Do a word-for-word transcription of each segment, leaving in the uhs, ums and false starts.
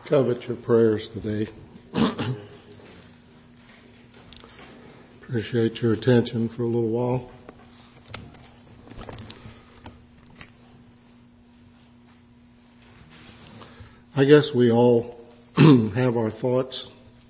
Covet your prayers today. Appreciate your attention for a little while. I guess we all have our thoughts,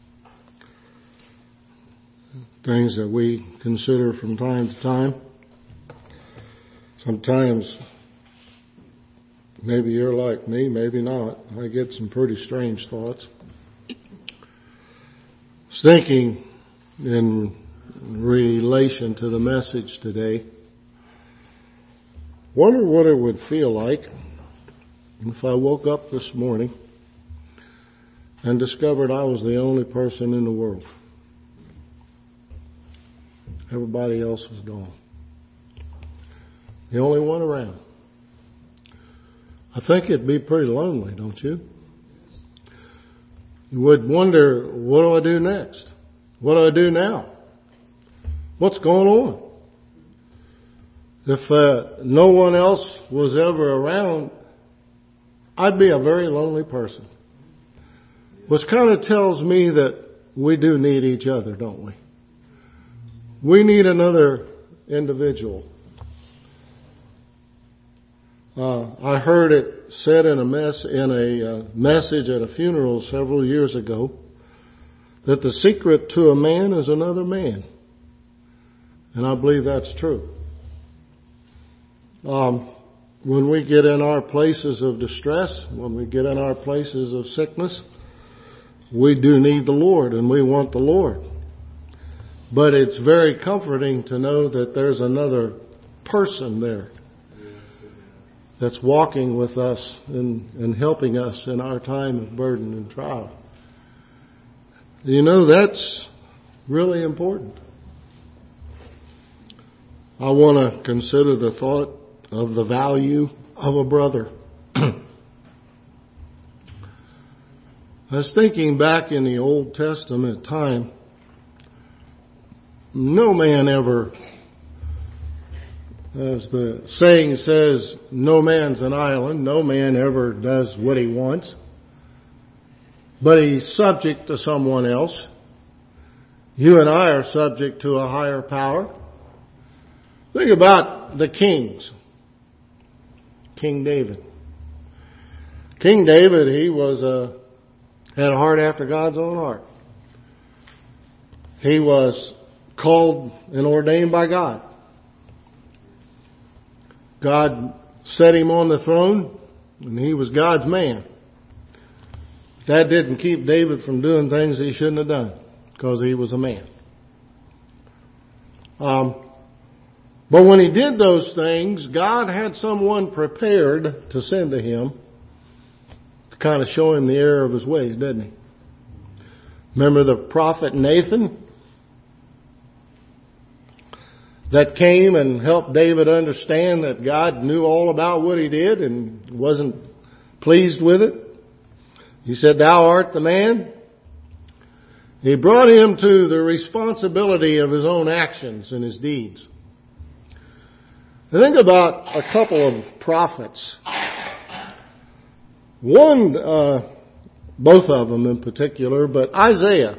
things that we consider from time to time. Sometimes, maybe you're like me, maybe not. I get some pretty strange thoughts. I was thinking in relation to the message today, wonder what it would feel like if I woke up this morning and discovered I was the only person in the world. Everybody else was gone. The only one around. I think it'd be pretty lonely, don't you? You would wonder, what do I do next? What do I do now? What's going on? If uh, no one else was ever around, I'd be a very lonely person. Which kind of tells me that we do need each other, don't we? We need another individual. Uh, I heard it said in a mess in a uh, message at a funeral several years ago that the secret to a man is another man, and I believe that's true. Um, when we get in our places of distress, when we get in our places of sickness, we do need the Lord, and we want the Lord. But it's very comforting to know that there's another person there that's walking with us and, and helping us in our time of burden and trial. You know, that's really important. I want to consider the thought of the value of a brother. I was thinking back in the Old Testament time, no man ever, as the saying says, no man's an island. No man ever does what he wants. But he's subject to someone else. You and I are subject to a higher power. Think about the kings. King David. King David, he was a, had a heart after God's own heart. He was called and ordained by God. God set him on the throne, and he was God's man. That didn't keep David from doing things he shouldn't have done, because he was a man. Um, but when he did those things, God had someone prepared to send to him to kind of show him the error of his ways, didn't he? Remember the prophet Nathan that came and helped David understand that God knew all about what he did and wasn't pleased with it. He said, "Thou art the man." He brought him to the responsibility of his own actions and his deeds. I think about a couple of prophets. One, uh, both of them in particular, but Isaiah.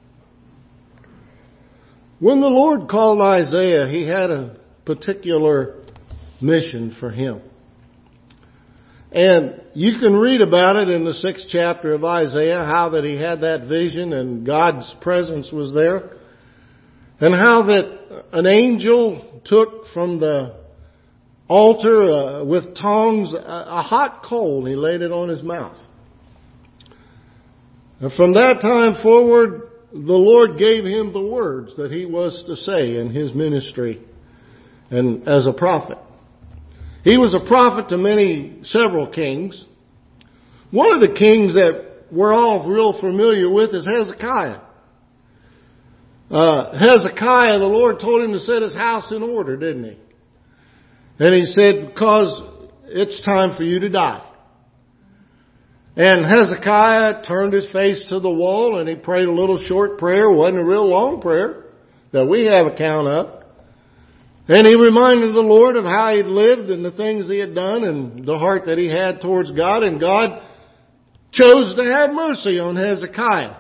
When the Lord called Isaiah, he had a particular mission for him. And you can read about it in the sixth chapter of Isaiah, how that he had that vision and God's presence was there. And how that an angel took from the altar uh, with tongs a, a hot coal and he laid it on his mouth. And from that time forward, the Lord gave him the words that he was to say in his ministry and as a prophet. He was a prophet to many, several kings. One of the kings that we're all real familiar with is Hezekiah. Uh, Hezekiah, the Lord told him to set his house in order, didn't he? And he said, because it's time for you to die. And Hezekiah turned his face to the wall and he prayed a little short prayer. It wasn't a real long prayer that we have account of. And he reminded the Lord of how he'd lived and the things he had done and the heart that he had towards God. And God chose to have mercy on Hezekiah.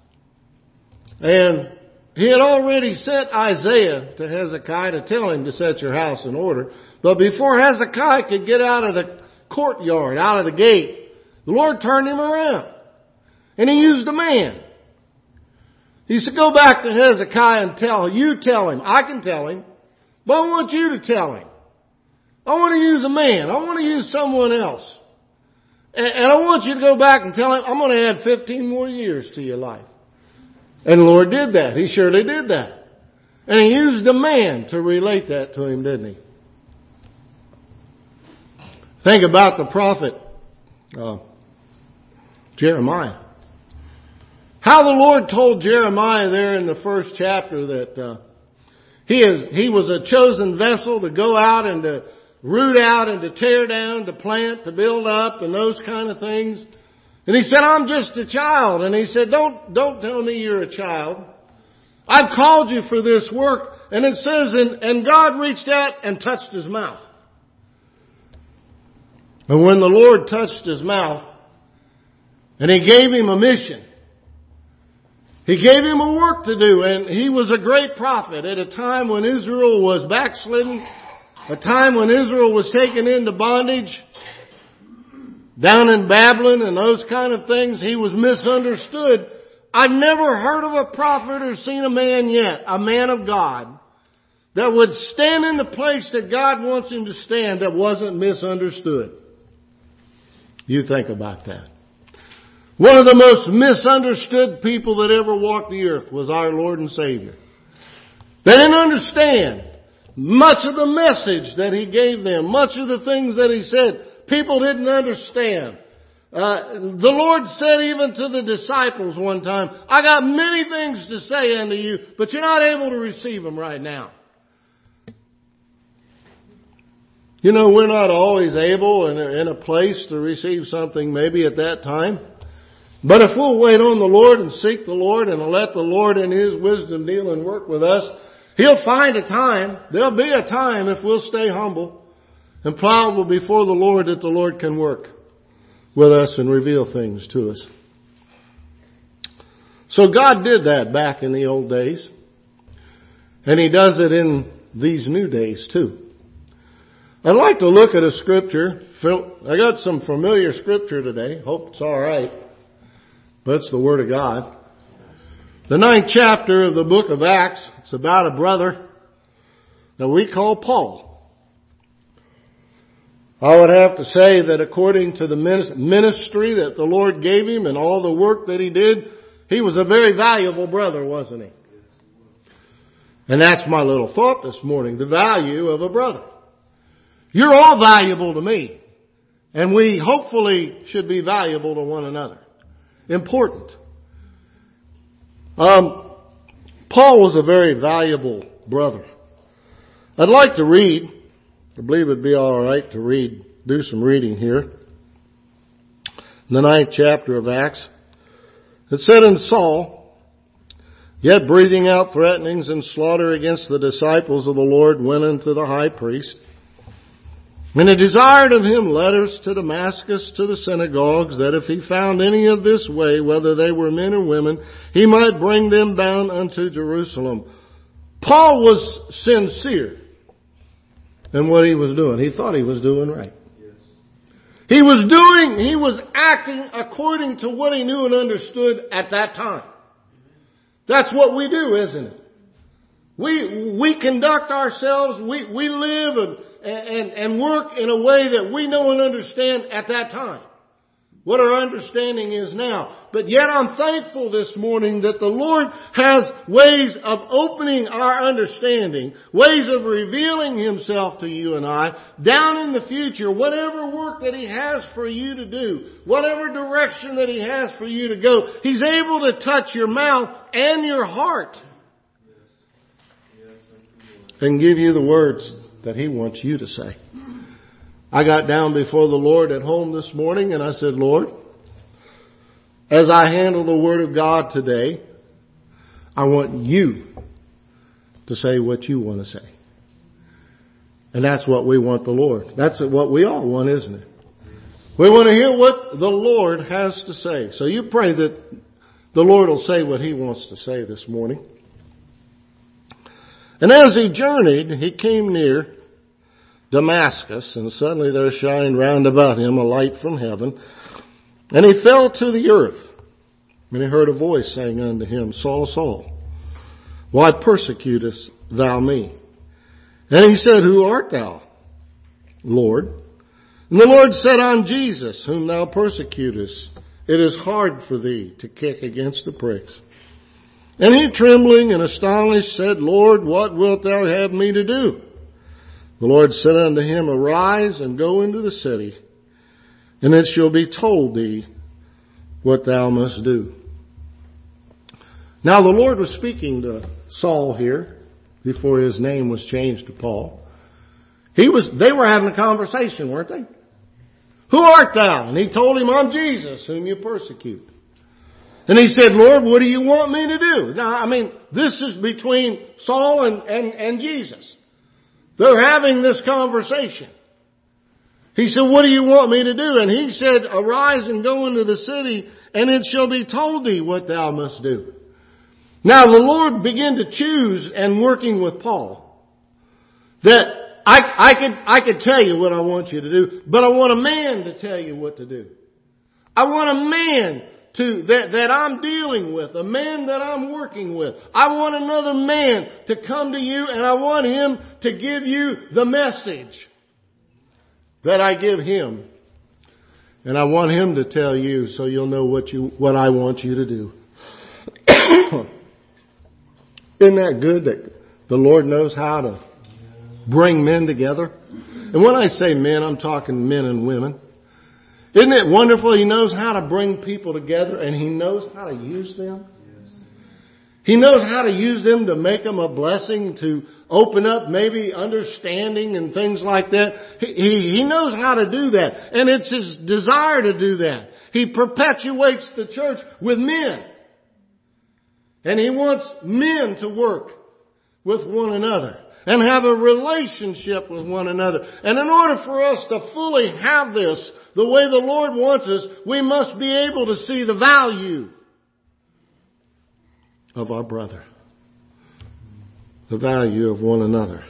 And he had already sent Isaiah to Hezekiah to tell him to set your house in order. But before Hezekiah could get out of the courtyard, out of the gate, the Lord turned him around. And he used a man. He said, go back to Hezekiah and tell him. You tell him. I can tell him. But I want you to tell him. I want to use a man. I want to use someone else. And, and I want you to go back and tell him, I'm going to add fifteen more years to your life. And the Lord did that. He surely did that. And He used a man to relate that to him, didn't He? Think about the prophet uh, Jeremiah. How the Lord told Jeremiah there in the first chapter that uh, he is he was a chosen vessel to go out and to root out and to tear down, to plant, to build up, and those kind of things. And He said, I'm just a child. And He said, don't don't tell me you're a child. I've called you for this work. And it says, and, and God reached out and touched his mouth. And when the Lord touched his mouth, and He gave him a mission, He gave him a work to do, and he was a great prophet at a time when Israel was backslidden, a time when Israel was taken into bondage, down in Babylon and those kind of things. He was misunderstood. I've never heard of a prophet or seen a man yet, a man of God, that would stand in the place that God wants him to stand that wasn't misunderstood. You think about that. One of the most misunderstood people that ever walked the earth was our Lord and Savior. They didn't understand much of the message that He gave them, much of the things that He said. People didn't understand. Uh, the Lord said even to the disciples one time, I got many things to say unto you, but you're not able to receive them right now. You know, we're not always able in a, in a place to receive something maybe at that time. But if we'll wait on the Lord and seek the Lord and let the Lord in His wisdom deal and work with us, He'll find a time. There'll be a time if we'll stay humble and pliable before the Lord that the Lord can work with us and reveal things to us. So God did that back in the old days. And He does it in these new days too. I'd like to look at a scripture. I got some familiar scripture today. Hope it's all right. But it's the Word of God. The ninth chapter of the book of Acts. It's about a brother that we call Paul. I would have to say that according to the ministry that the Lord gave him and all the work that he did, he was a very valuable brother, wasn't he? And that's my little thought this morning, the value of a brother. You're all valuable to me. And we hopefully should be valuable to one another. Important. Um, Paul was a very valuable brother. I'd like to read, I believe it'd be all right to read, do some reading here. In the ninth chapter of Acts, it said, And Saul, yet breathing out threatenings and slaughter against the disciples of the Lord, went unto the high priest. And he desired of him letters to Damascus to the synagogues, that if he found any of this way, whether they were men or women, he might bring them bound unto Jerusalem. Paul was sincere in what he was doing. He thought he was doing right. Yes. He was doing, he was acting according to what he knew and understood at that time. That's what we do, isn't it? We, we conduct ourselves, we, we live and And, and work in a way that we know and understand at that time. What our understanding is now. But yet I'm thankful this morning that the Lord has ways of opening our understanding, ways of revealing Himself to you and I down in the future. Whatever work that He has for you to do, whatever direction that He has for you to go, He's able to touch your mouth and your heart and give you the words that He wants you to say. I got down before the Lord at home this morning and I said, Lord, as I handle the Word of God today, I want You to say what You want to say. And that's what we want the Lord. That's what we all want, isn't it? We want to hear what the Lord has to say. So you pray that the Lord will say what He wants to say this morning. And as he journeyed, he came near Damascus, and suddenly there shined round about him a light from heaven. And he fell to the earth. And he heard a voice saying unto him, Saul, Saul, why persecutest thou me? And he said, Who art thou, Lord? And the Lord said, I'm Jesus, whom thou persecutest. It is hard for thee to kick against the pricks. And he, trembling and astonished, said, Lord, what wilt thou have me to do? The Lord said unto him, Arise and go into the city, and it shall be told thee what thou must do. Now the Lord was speaking to Saul here before his name was changed to Paul. He was, they were having a conversation, weren't they? Who art thou? And he told him, I'm Jesus, whom you persecute. And he said, Lord, what do you want me to do? Now, I mean, this is between Saul and, and, and Jesus. They're having this conversation. He said, what do you want me to do? And he said, Arise and go into the city, and it shall be told thee what thou must do. Now the Lord began to choose, and working with Paul, that I, I could, I could tell you what I want you to do, but I want a man to tell you what to do. I want a man to, that, that I'm dealing with, a man that I'm working with. I want another man to come to you, and I want him to give you the message that I give him. And I want him to tell you so you'll know what you, what I want you to do. Isn't that good that the Lord knows how to bring men together? And when I say men, I'm talking men and women. Isn't it wonderful? He knows how to bring people together, and He knows how to use them. He knows how to use them to make them a blessing, to open up maybe understanding and things like that. He, he, he knows how to do that. And it's His desire to do that. He perpetuates the church with men. And He wants men to work with one another and have a relationship with one another. And in order for us to fully have this the way the Lord wants us, we must be able to see the value of our brother. The value of one another.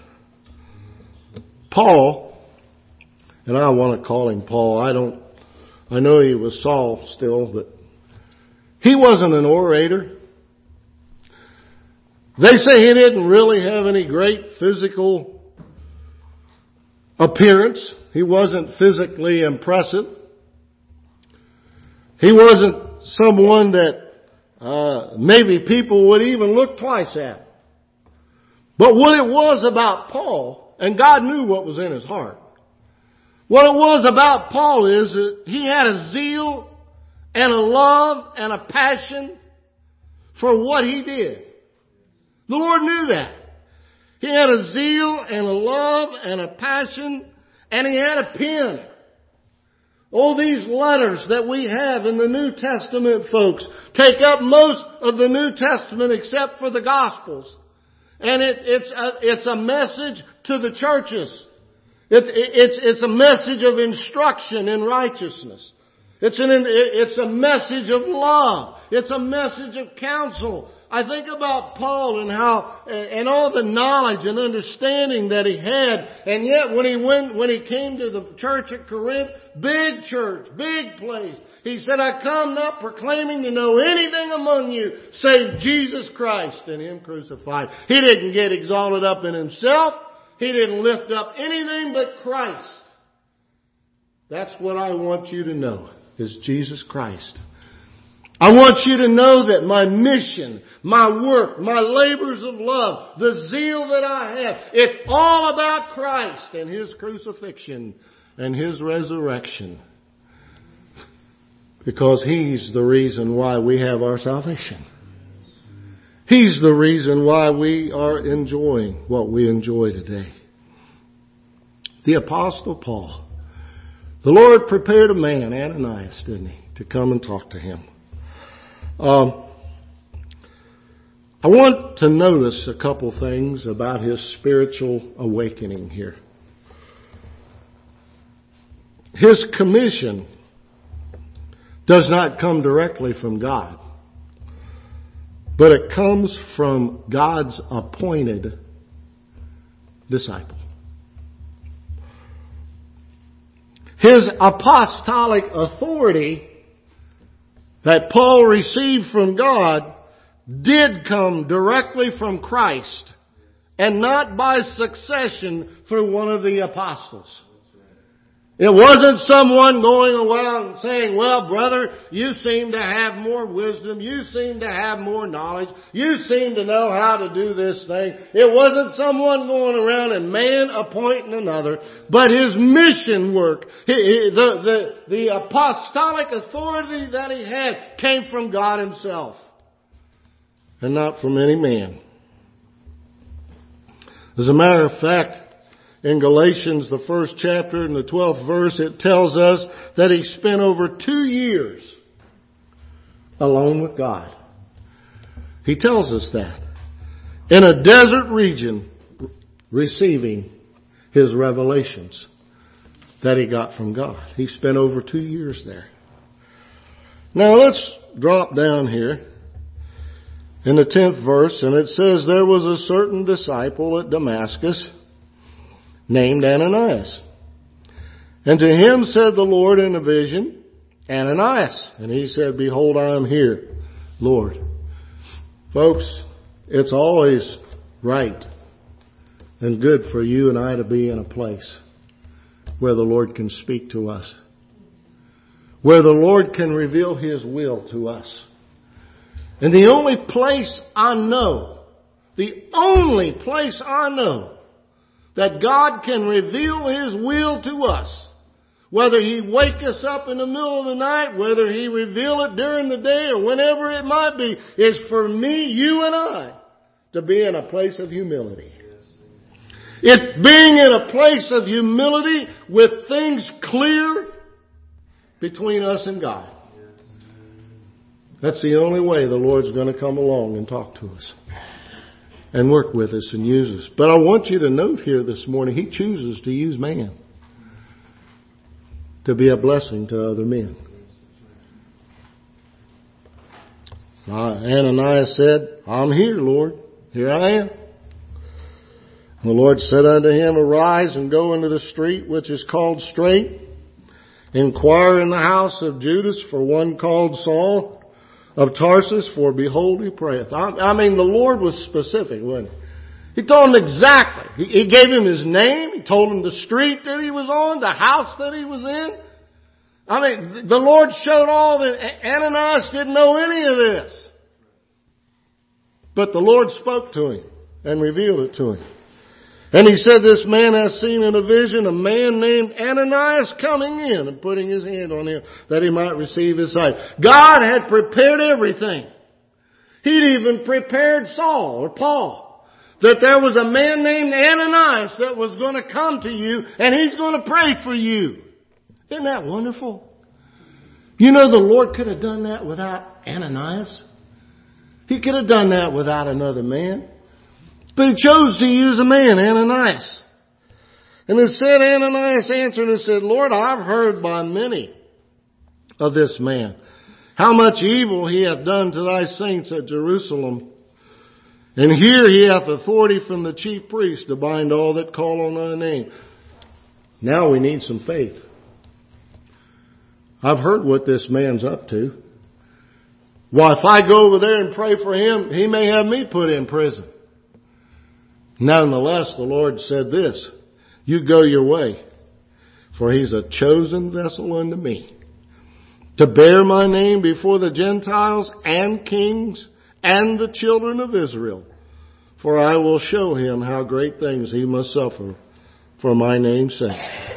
Paul, and I want to call him Paul. I don't, I know he was Saul still, but he wasn't an orator. They say he didn't really have any great physical appearance. He wasn't physically impressive. He wasn't someone that uh, maybe people would even look twice at. But what it was about Paul, and God knew what was in his heart, what it was about Paul is that he had a zeal and a love and a passion for what he did. The Lord knew that. He had a zeal and a love and a passion, and he had a pen. All these letters that we have in the New Testament, folks, take up most of the New Testament except for the Gospels. And it, it's, a, it's a message to the churches. It, it's, it's a message of instruction in righteousness. It's, an, it's a message of love. It's a message of counsel. I think about Paul and how, and all the knowledge and understanding that he had. And yet when he went, when he came to the church at Corinth, big church, big place, he said, I come not proclaiming to know anything among you save Jesus Christ and Him crucified. He didn't get exalted up in himself. He didn't lift up anything but Christ. That's what I want you to know, is Jesus Christ. I want you to know that my mission, my work, my labors of love, the zeal that I have, it's all about Christ and His crucifixion and His resurrection. Because He's the reason why we have our salvation. He's the reason why we are enjoying what we enjoy today. The Apostle Paul. The Lord prepared a man, Ananias, didn't He, to come and talk to him. Um, I want to notice a couple things about his spiritual awakening here. His commission does not come directly from God, but it comes from God's appointed disciple. His apostolic authority that Paul received from God did come directly from Christ and not by succession through one of the apostles. It wasn't someone going around saying, well, brother, you seem to have more wisdom. You seem to have more knowledge. You seem to know how to do this thing. It wasn't someone going around and man appointing another, but his mission work, he, he, the, the, the apostolic authority that he had came from God himself and not from any man. As a matter of fact, in Galatians, the first chapter and the twelfth verse, it tells us that he spent over two years alone with God. He tells us that. In a desert region, receiving his revelations that he got from God. He spent over two years there. Now let's drop down here in the tenth verse, and it says, there was a certain disciple at Damascus named Ananias. And to him said the Lord in a vision, Ananias. And he said, behold, I am here, Lord. Folks, it's always right and good for you and I to be in a place where the Lord can speak to us, where the Lord can reveal his will to us. And the only place I know, the only place I know that God can reveal his will to us, whether he wake us up in the middle of the night, whether he reveal it during the day or whenever it might be, is for me, you and I, to be in a place of humility. It's being in a place of humility with things clear between us and God. That's the only way the Lord's going to come along and talk to us and work with us and use us. But I want you to note here this morning, he chooses to use man to be a blessing to other men. Uh, Ananias said, I'm here, Lord. Here I am. And the Lord said unto him, arise and go into the street which is called Straight. Inquire in the house of Judas for one called Saul of Tarsus, for behold, he prayeth. I, I mean, the Lord was specific, wasn't he? He told him exactly. He, he gave him his name. He told him the street that he was on, the house that he was in. I mean, the Lord showed all that. Ananias didn't know any of this. But the Lord spoke to him and revealed it to him. And he said, this man has seen in a vision a man named Ananias coming in and putting his hand on him that he might receive his sight. God had prepared everything. He'd even prepared Saul or Paul. That there was a man named Ananias that was going to come to you and he's going to pray for you. Isn't that wonderful? You know, the Lord could have done that without Ananias. He could have done that without another man. But he chose to use a man, Ananias. And it said, Ananias answered and said, Lord, I've heard by many of this man, how much evil he hath done to thy saints at Jerusalem. And here he hath authority from the chief priest to bind all that call on thy name. Now we need some faith. I've heard what this man's up to. Well, if I go over there and pray for him, he may have me put in prison. Nonetheless, the Lord said this, you go your way, for he's a chosen vessel unto me, to bear my name before the Gentiles and kings and the children of Israel. For I will show him how great things he must suffer for my name's sake.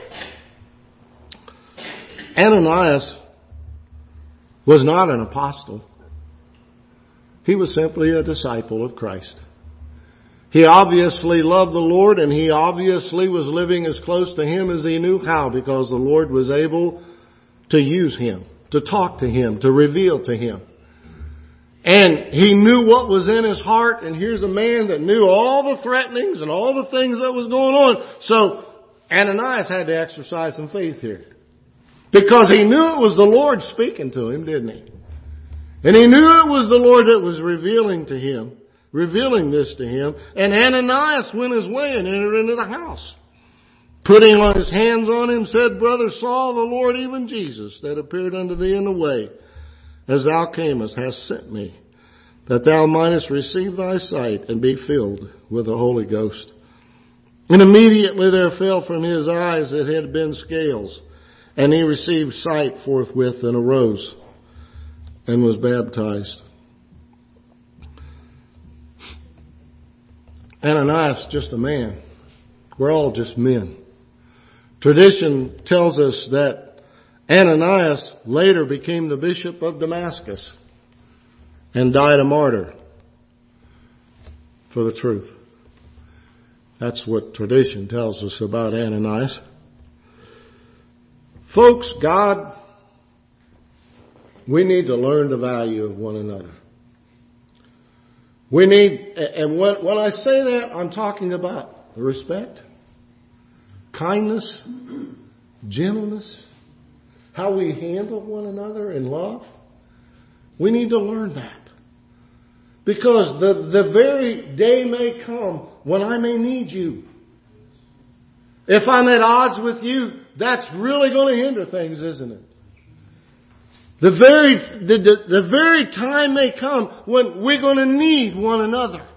Ananias was not an apostle. He was simply a disciple of Christ. He obviously loved the Lord, and he obviously was living as close to him as he knew how, because the Lord was able to use him, to talk to him, to reveal to him. And he knew what was in his heart, and here's a man that knew all the threatenings and all the things that was going on. So Ananias had to exercise some faith here. Because he knew it was the Lord speaking to him, didn't he? And he knew it was the Lord that was revealing to him, revealing this to him. And Ananias went his way and entered into the house. Putting on his hands on him, said, Brother Saul, the Lord, even Jesus, that appeared unto thee in the way, as thou camest, hast sent me, that thou mightest receive thy sight and be filled with the Holy Ghost. And immediately there fell from his eyes that had been scales, and he received sight forthwith and arose and was baptized. Ananias, just a man. We're all just men. Tradition tells us that Ananias later became the bishop of Damascus and died a martyr for the truth. That's what tradition tells us about Ananias. Folks, God, we need to learn the value of one another. We need, and when, when I say that, I'm talking about respect, kindness, gentleness, how we handle one another in love. We need to learn that. Because the, the very day may come when I may need you. If I'm at odds with you, that's really going to hinder things, isn't it? The very, the, the, the very time may come when we're going to need one another.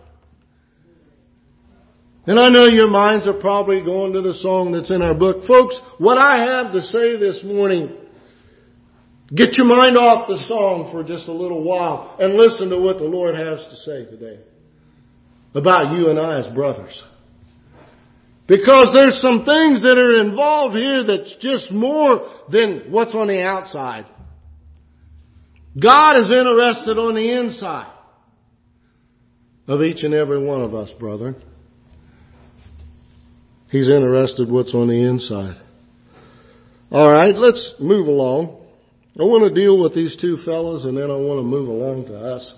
And I know your minds are probably going to the song that's in our book. Folks, what I have to say this morning, get your mind off the song for just a little while and listen to what the Lord has to say today about you and I as brothers. Because there's some things that are involved here that's just more than what's on the outside. God is interested on the inside of each and every one of us, brethren. He's interested what's on the inside. All right, let's move along. I want to deal with these two fellows and then I want to move along to us.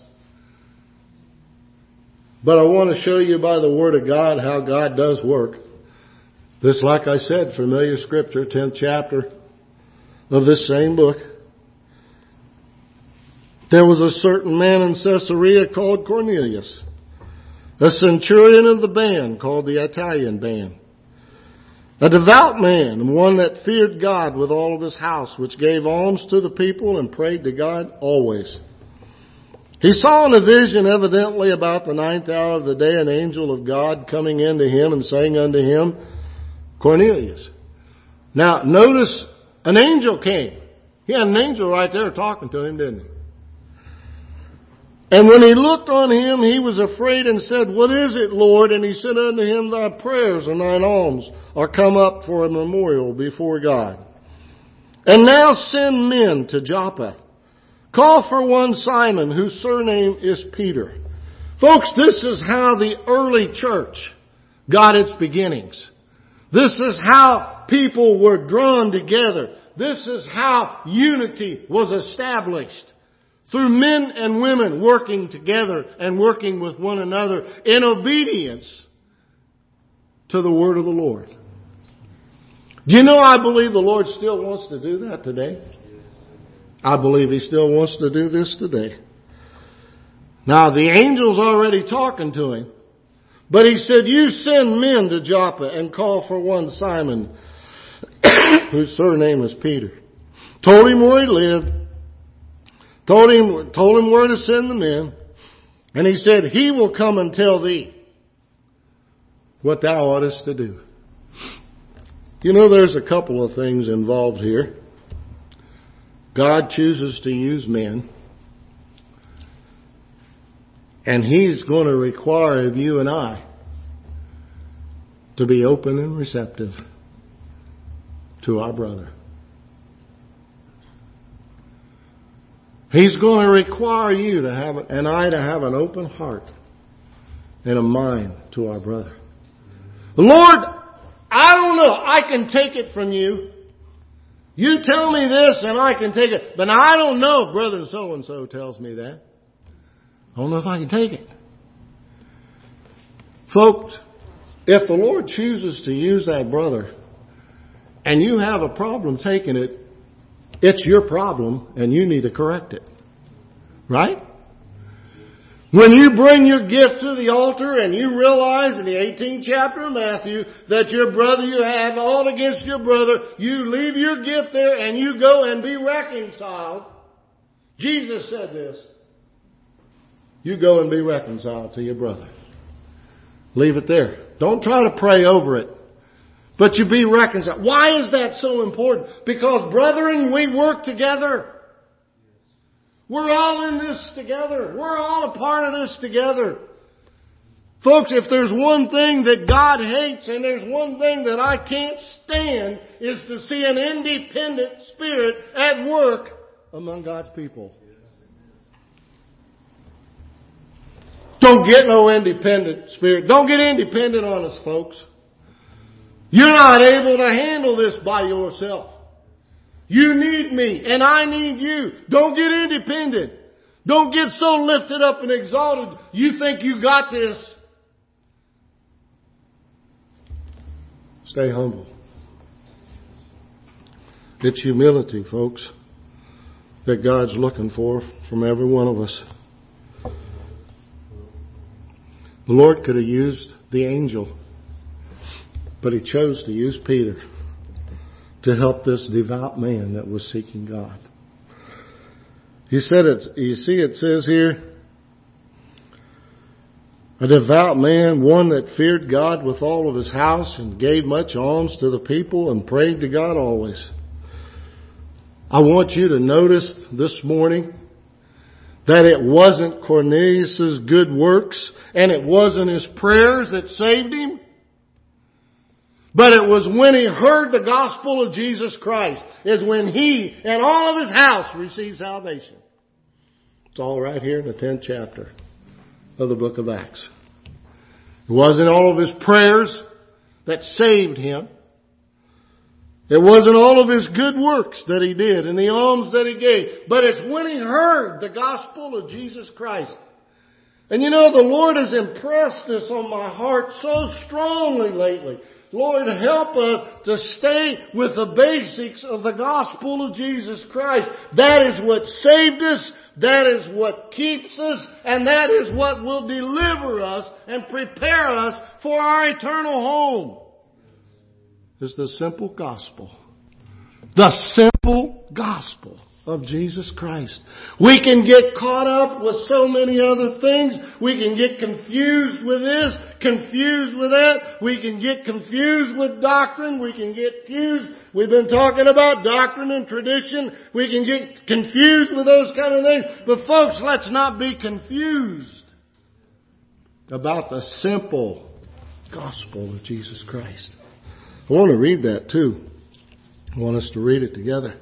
But I want to show you by the Word of God how God does work. This, like I said, familiar scripture, tenth chapter of this same book. There was a certain man in Caesarea called Cornelius, a centurion of the band called the Italian band, a devout man, and one that feared God with all of his house, which gave alms to the people and prayed to God always. He saw in a vision evidently about the ninth hour of the day an angel of God coming into him and saying unto him, Cornelius. Now, notice an angel came. He had an angel right there talking to him, didn't he? And when he looked on him, he was afraid and said, What is it, Lord? And he said unto him, Thy prayers and thine alms are come up for a memorial before God. And now send men to Joppa. Call for one Simon, whose surname is Peter. Folks, this is how the early church got its beginnings. This is how people were drawn together. This is how unity was established. Through men and women working together and working with one another in obedience to the word of the Lord. Do you know I believe the Lord still wants to do that today? I believe He still wants to do this today. Now the angel's already talking to him. But he said, you send men to Joppa and call for one Simon, whose surname is Peter. Told him where he lived. Told him, told him where to send the men. And he said, he will come and tell thee what thou oughtest to do. You know, there's a couple of things involved here. God chooses to use men. And He's going to require of you and I to be open and receptive to our brother. He's going to require you to have, and I to have an open heart and a mind to our brother. Lord, I don't know. I can take it from you. You tell me this and I can take it. But I don't know if brother so-and-so tells me that. I don't know if I can take it. Folks, if the Lord chooses to use that brother and you have a problem taking it, It's your problem and you need to correct it. Right? When you bring your gift to the altar and you realize in the eighteenth chapter of Matthew that your brother, you have all against your brother, you leave your gift there and you go and be reconciled. Jesus said this. You go and be reconciled to your brother. Leave it there. Don't try to pray over it. But you be reconciled. Why is that so important? Because, brethren, we work together. We're all in this together. We're all a part of this together. Folks, if there's one thing that God hates and there's one thing that I can't stand is to see an independent spirit at work among God's people. Don't get no independent spirit. Don't get independent on us, folks. You're not able to handle this by yourself. You need me and I need you. Don't get independent. Don't get so lifted up and exalted you think you got this. Stay humble. It's humility, folks, that God's looking for from every one of us. The Lord could have used the angel, but He chose to use Peter to help this devout man that was seeking God. He said it's, you see it says here, a devout man, one that feared God with all of his house and gave much alms to the people and prayed to God always. I want you to notice this morning that it wasn't Cornelius' good works and it wasn't his prayers that saved him. But it was when he heard the gospel of Jesus Christ is when he and all of his house received salvation. It's all right here in the tenth chapter of the book of Acts. It wasn't all of his prayers that saved him. It wasn't all of his good works that he did and the alms that he gave. But it's when he heard the gospel of Jesus Christ. And you know, the Lord has impressed this on my heart so strongly lately. Lord, help us to stay with the basics of the gospel of Jesus Christ. That is what saved us. That is what keeps us. And that is what will deliver us and prepare us for our eternal home. Is the simple gospel. The simple gospel of Jesus Christ. We can get caught up with so many other things. We can get confused with this, confused with that. We can get confused with doctrine. We can get confused. We've been talking about doctrine and tradition. We can get confused with those kind of things. But folks, let's not be confused about the simple gospel of Jesus Christ. I want to read that too. I want us to read it together.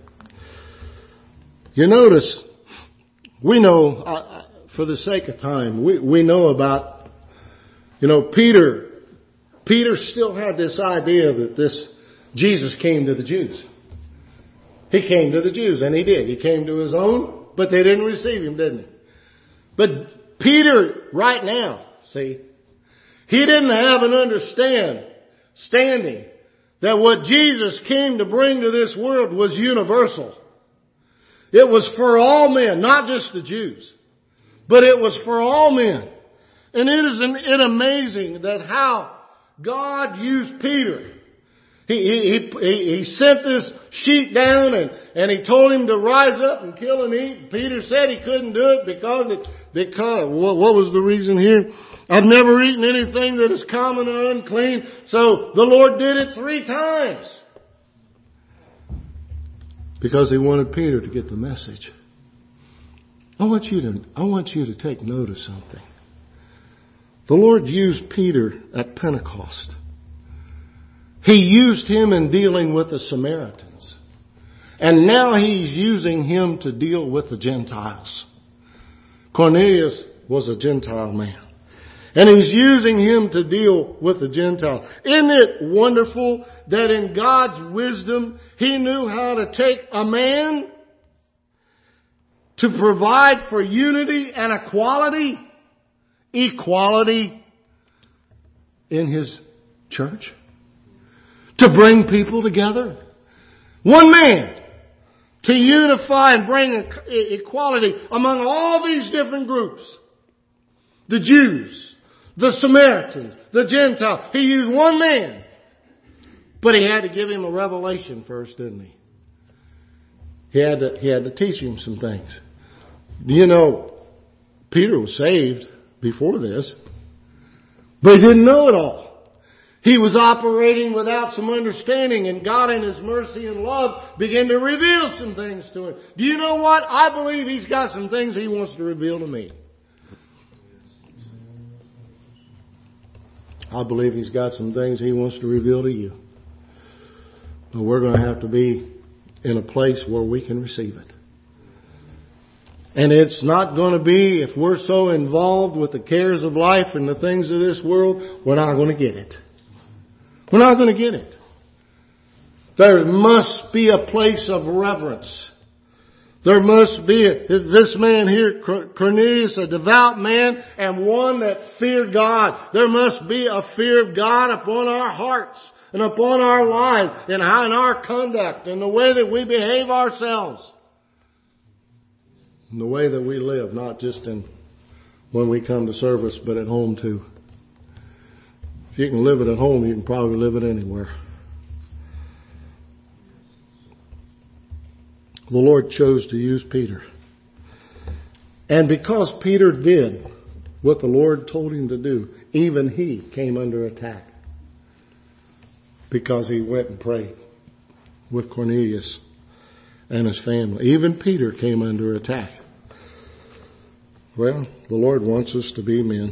You notice, we know, uh, for the sake of time, we, we know about, you know, Peter, Peter still had this idea that this Jesus came to the Jews. He came to the Jews, and he did. He came to his own, but they didn't receive him, didn't he? But Peter, right now, see, he didn't have an understand, standing that what Jesus came to bring to this world was universal. It was for all men, not just the Jews, but it was for all men. And it is an, it amazing that how God used Peter. He, he, he, he sent this sheep down and, and he told him to rise up and kill and eat. Peter said he couldn't do it because it, because, what, what was the reason here? I've never eaten anything that is common or unclean. So the Lord did it three times. Because he wanted Peter to get the message. I want you to, I want you to take note of something. The Lord used Peter at Pentecost. He used him in dealing with the Samaritans. And now he's using him to deal with the Gentiles. Cornelius was a Gentile man. And he's using him to deal with the Gentiles. Isn't it wonderful that in God's wisdom, He knew how to take a man to provide for unity and equality, equality in His church, to bring people together. One man, to unify and bring equality among all these different groups. The Jews, the Samaritans, the Gentiles. He used one man. But he had to give him a revelation first, didn't he? He had to, he had to teach him some things. Do you know, Peter was saved before this, but he didn't know it all. He was operating without some understanding, and God in His mercy and love began to reveal some things to him. Do you know what? I believe He's got some things He wants to reveal to me. I believe He's got some things He wants to reveal to you. But we're going to have to be in a place where we can receive it. And it's not going to be, if we're so involved with the cares of life and the things of this world, we're not going to get it. We're not going to get it. There must be a place of reverence. There must be a, this man here, Cornelius, a devout man and one that feared God. There must be a fear of God upon our hearts and upon our lives and how in our conduct and the way that we behave ourselves. And the way that we live, not just in when we come to service, but at home too. If you can live it at home, you can probably live it anywhere. The Lord chose to use Peter. And because Peter did what the Lord told him to do, even he came under attack. Because he went and prayed with Cornelius and his family. Even Peter came under attack. Well, the Lord wants us to be men.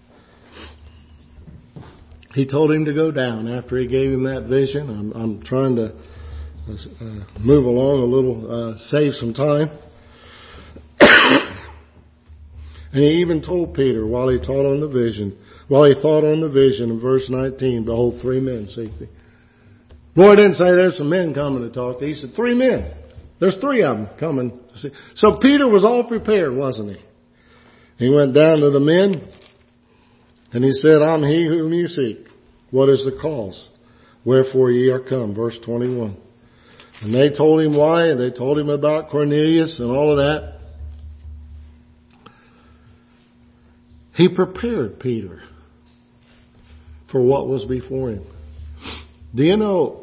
He told him to go down after He gave him that vision. I'm, I'm trying to uh, move along a little, uh, save some time. And He even told Peter while he taught on the vision, while he thought on the vision in verse nineteen, behold, three men seek thee. Lord didn't say there's some men coming to talk to you. He said three men. There's three of them coming to see. So Peter was all prepared, wasn't he? He went down to the men and he said, I'm he whom you seek. What is the cause? Wherefore ye are come. Verse twenty-one. And they told him why, and they told him about Cornelius and all of that. He prepared Peter for what was before him. Do you know,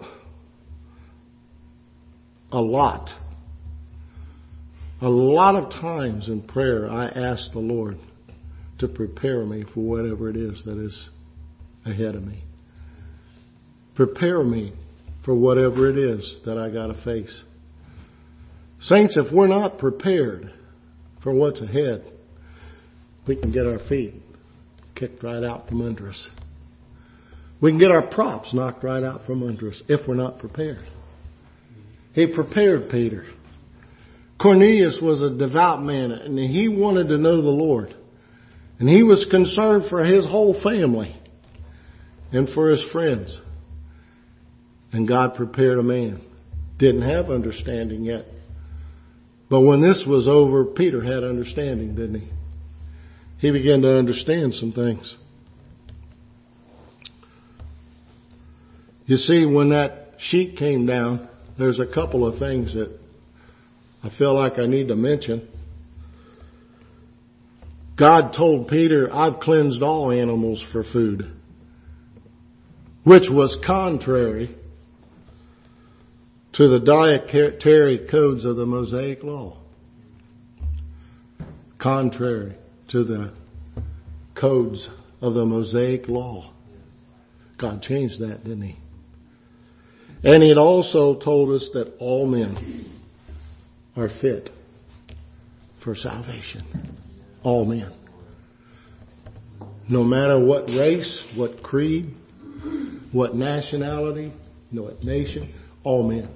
a lot, a lot of times in prayer I ask the Lord to prepare me for whatever it is that is ahead of me. Prepare me for whatever it is that I got to face. Saints, if we're not prepared for what's ahead, we can get our feet kicked right out from under us. We can get our props knocked right out from under us if we're not prepared. He prepared Peter. Cornelius was a devout man, and he wanted to know the Lord. And he was concerned for his whole family and for his friends. And God prepared a man. Didn't have understanding yet. But when this was over, Peter had understanding, didn't he? He began to understand some things. You see, when that sheet came down, there's a couple of things that I feel like I need to mention. God told Peter, I've cleansed all animals for food, which was contrary to the dietary codes of the Mosaic Law. Contrary to the codes of the Mosaic Law. God changed that, didn't He? And He also told us that all men are fit for salvation. All men. No matter what race, what creed, what nationality, what nation, all men.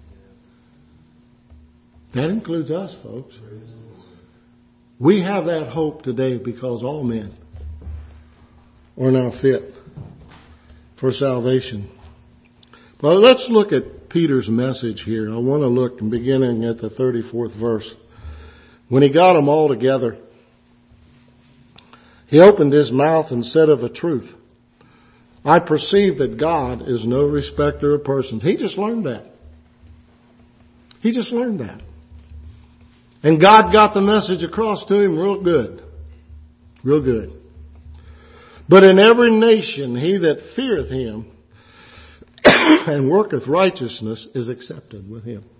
That includes us, folks. We have that hope today because all men are now fit for salvation. Well, let's look at Peter's message here. I want to look beginning at the thirty-fourth verse. When he got them all together, he opened his mouth and said of a truth, I perceive that God is no respecter of persons. He just learned that. He just learned that. And God got the message across to him real good. Real good. But in every nation he that feareth him and worketh righteousness is accepted with him.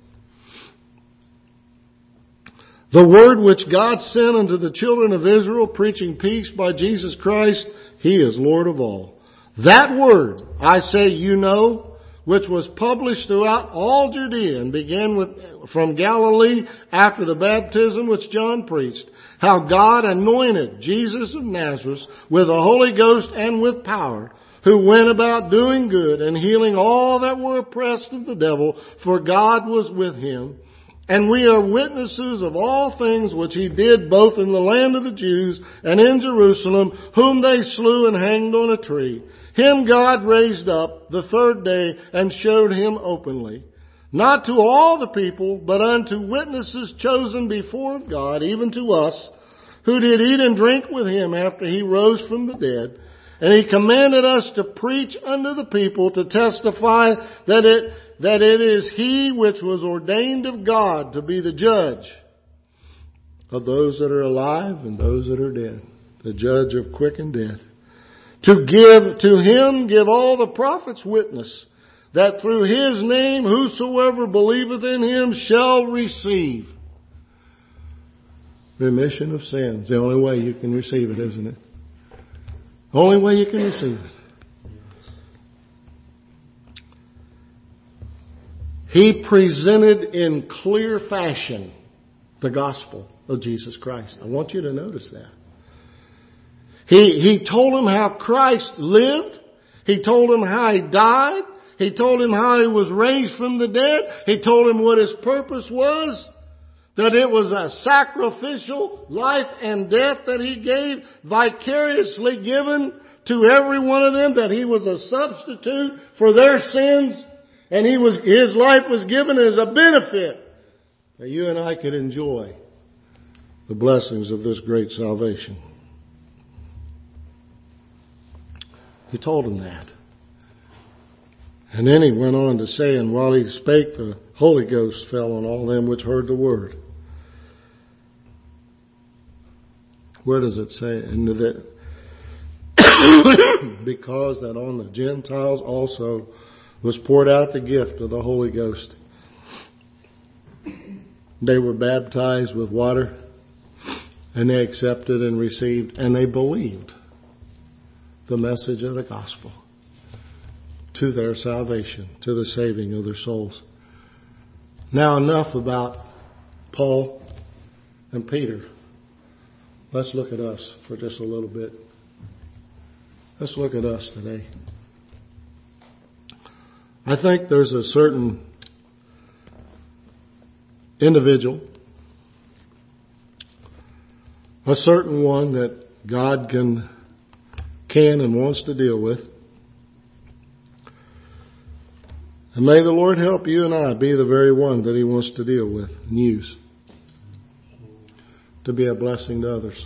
The word which God sent unto the children of Israel, preaching peace by Jesus Christ, he is Lord of all. That word, I say, you know, which was published throughout all Judea and began with, from Galilee after the baptism which John preached, how God anointed Jesus of Nazareth with the Holy Ghost and with power, who went about doing good and healing all that were oppressed of the devil, for God was with him. And we are witnesses of all things which he did both in the land of the Jews and in Jerusalem, whom they slew and hanged on a tree. Him God raised up the third day and showed him openly, not to all the people, but unto witnesses chosen before of God, even to us, who did eat and drink with him after he rose from the dead. And he commanded us to preach unto the people, to testify that it that it is he which was ordained of God to be the judge of those that are alive and those that are dead, the judge of quick and dead. To give to him give all the prophets witness, that through his name whosoever believeth in him shall receive remission of sins. The only way you can receive it, isn't it? Only way you can receive it. He presented in clear fashion the gospel of Jesus Christ. I want you to notice that. He, he told him how Christ lived. He told him how he died. He told him how he was raised from the dead. He told him what his purpose was. That it was a sacrificial life and death that he gave, vicariously given to every one of them. That he was a substitute for their sins. And he was, his life was given as a benefit that you and I could enjoy the blessings of this great salvation. He told him that. And then he went on to say, and while he spake, the Holy Ghost fell on all them which heard the word. Where does it say? And that because that on the Gentiles also was poured out the gift of the Holy Ghost. They were baptized with water, and they accepted and received, and they believed the message of the gospel to their salvation, to the saving of their souls. Now enough about Paul and Peter. Let's look at us for just a little bit. Let's look at us today. I think there's a certain individual, a certain one that God can, can and wants to deal with. And may the Lord help you and I be the very one that He wants to deal with and use to be a blessing to others.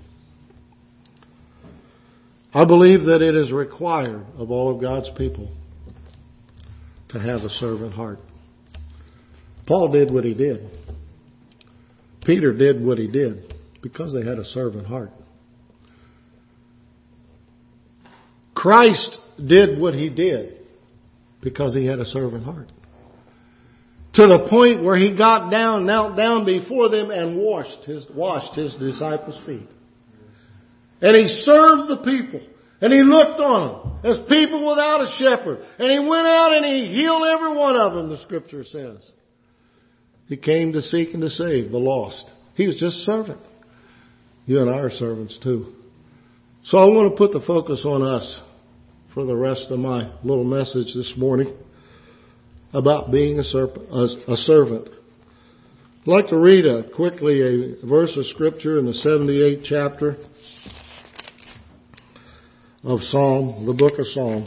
I believe that it is required of all of God's people to have a servant heart. Paul did what he did. Peter did what he did because they had a servant heart. Christ did what he did because he had a servant heart. To the point where he got down, knelt down before them and washed his, washed his disciples' feet. And he served the people. And he looked on them as people without a shepherd. And he went out and he healed every one of them, the scripture says. He came to seek and to save the lost. He was just a servant. You and I are servants too. So I want to put the focus on us for the rest of my little message this morning about being a, serp- a, a servant. I'd like to read a, quickly a verse of scripture in the seventy-eighth chapter of Psalm, the book of Psalm,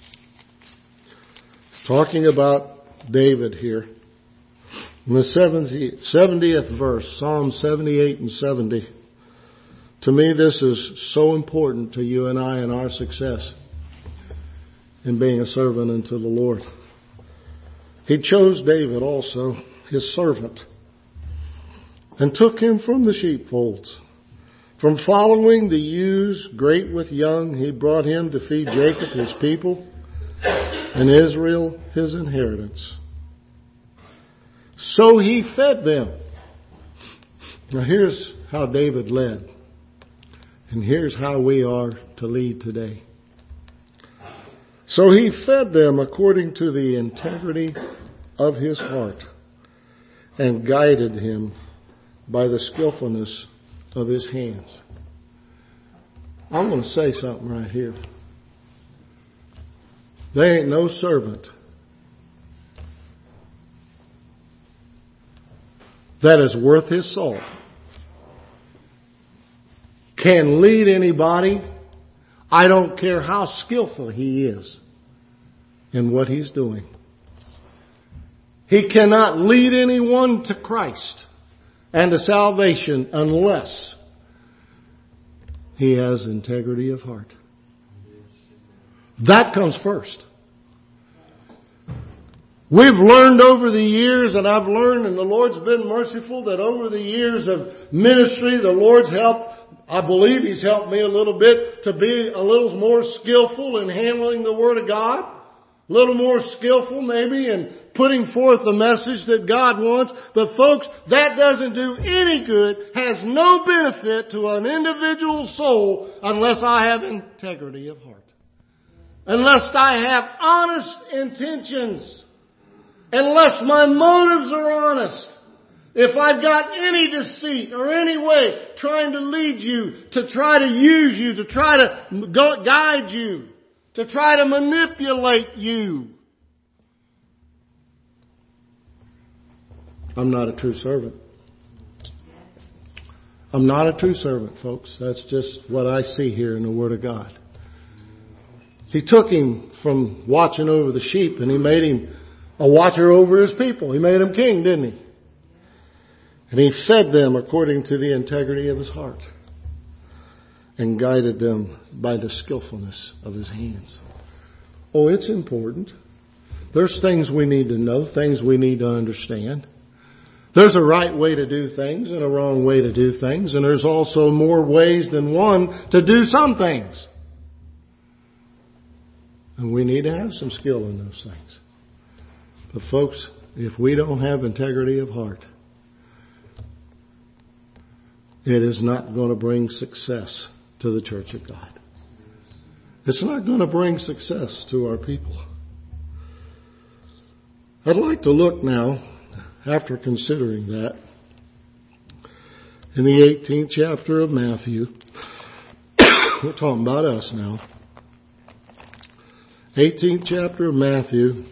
talking about David here. In the seventieth verse, Psalm seventy-eight and seventy. To me, this is so important to you and I and our success in being a servant unto the Lord. He chose David also his servant, and took him from the sheepfolds. From following the ewes great with young, he brought him to feed Jacob his people, and Israel his inheritance. So he fed them. Now here's how David led. And here's how we are to lead today. So he fed them according to the integrity of his heart, and guided him by the skillfulness of his hands. I'm going to say something right here. There ain't no servant that is worth his salt can lead anybody. I don't care how skillful he is in what he's doing. He cannot lead anyone to Christ and to salvation unless he has integrity of heart. That comes first. We've learned over the years, and I've learned, and the Lord's been merciful, that over the years of ministry, the Lord's helped, I believe He's helped me a little bit to be a little more skillful in handling the Word of God. A little more skillful maybe in putting forth the message that God wants. But folks, that doesn't do any good, has no benefit to an individual soul unless I have integrity of heart. Unless I have honest intentions. Unless my motives are honest. If I've got any deceit or any way trying to lead you, to try to use you, to try to guide you, to try to manipulate you, I'm not a true servant. I'm not a true servant, folks. That's just what I see here in the Word of God. He took him from watching over the sheep and he made him a watcher over his people. He made him king, didn't he? And he fed them according to the integrity of his heart and guided them by the skillfulness of his hands. Oh, it's important. There's things we need to know, things we need to understand. There's a right way to do things and a wrong way to do things, and there's also more ways than one to do some things. And we need to have some skill in those things. But folks, if we don't have integrity of heart, it is not going to bring success to the church of God. It's not going to bring success to our people. I'd like to look now, after considering that, in the eighteenth chapter of Matthew. We're talking about us now. eighteenth chapter of Matthew.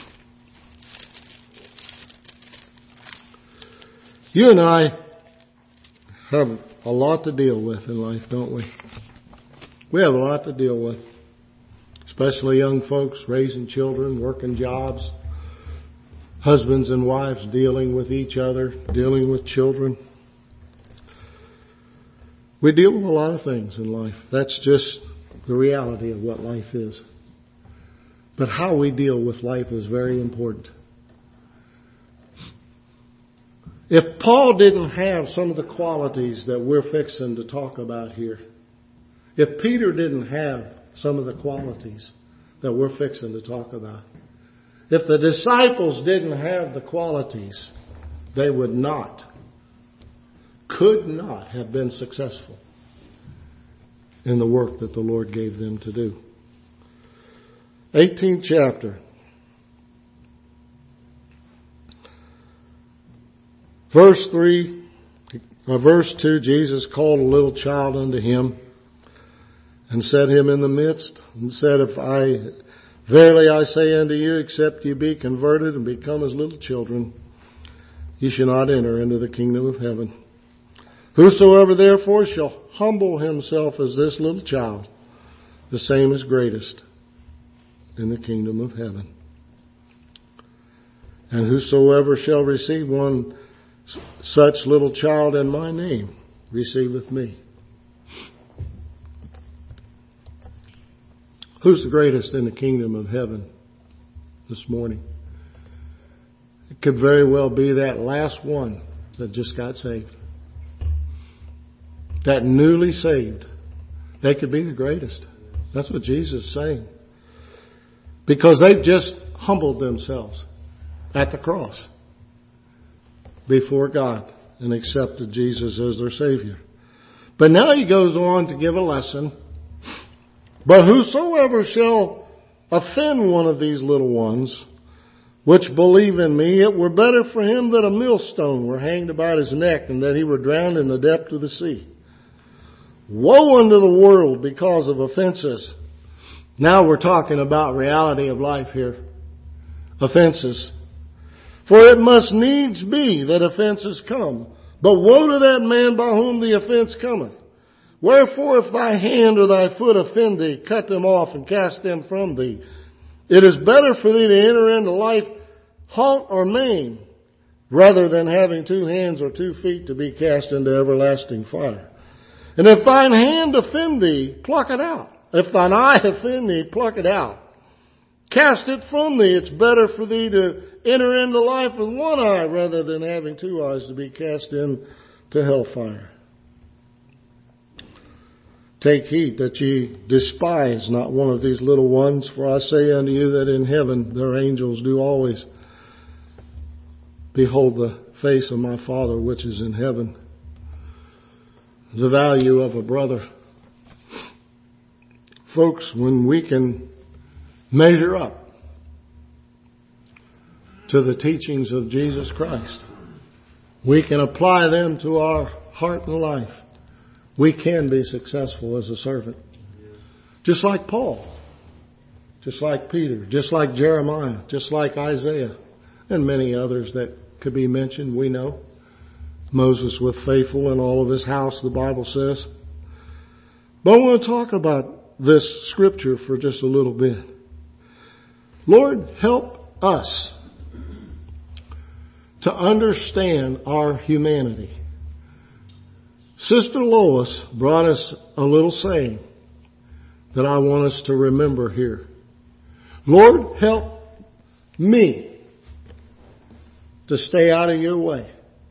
You and I have a lot to deal with in life, don't we? We have a lot to deal with. Especially young folks raising children, working jobs, husbands and wives dealing with each other, dealing with children. We deal with a lot of things in life. That's just the reality of what life is. But how we deal with life is very important. If Paul didn't have some of the qualities that we're fixing to talk about here, if Peter didn't have some of the qualities that we're fixing to talk about, if the disciples didn't have the qualities, they would not, could not have been successful in the work that the Lord gave them to do. eighteenth chapter. Verse three, or verse two, Jesus called a little child unto him and set him in the midst and said, If I, verily I say unto you, except you be converted and become as little children, you shall not enter into the kingdom of heaven. Whosoever therefore shall humble himself as this little child, the same is greatest in the kingdom of heaven. And whosoever shall receive one such little child in my name receiveth me. Who's the greatest in the kingdom of heaven this morning? The It could very well be that last one that just got saved. That newly saved. They could be the greatest. That's what Jesus is saying. Because they've just humbled themselves at the cross before God and accepted Jesus as their Savior. But now he goes on to give a lesson. But whosoever shall offend one of these little ones, which believe in me, it were better for him that a millstone were hanged about his neck and that he were drowned in the depth of the sea. Woe unto the world because of offenses. Now we're talking about reality of life here. Offenses. For it must needs be that offenses come. But woe to that man by whom the offense cometh. Wherefore if thy hand or thy foot offend thee, cut them off and cast them from thee. It is better for thee to enter into life halt or maimed, rather than having two hands or two feet to be cast into everlasting fire. And if thine hand offend thee, pluck it out. If thine eye offend thee, pluck it out. Cast it from thee. It's better for thee to enter into life with one eye rather than having two eyes to be cast into hellfire. Take heed that ye despise not one of these little ones, for I say unto you that in heaven their angels do always behold the face of my Father which is in heaven. The value of a brother. Folks, when we can measure up to the teachings of Jesus Christ, we can apply them to our heart and life, we can be successful as a servant. Just like Paul, just like Peter, just like Jeremiah, just like Isaiah, and many others that could be mentioned, we know. Moses was faithful in all of his house, the Bible says. But I want to talk about this scripture for just a little bit. Lord, help us to understand our humanity. Sister Lois brought us a little saying that I want us to remember here. Lord, help me to stay out of your way,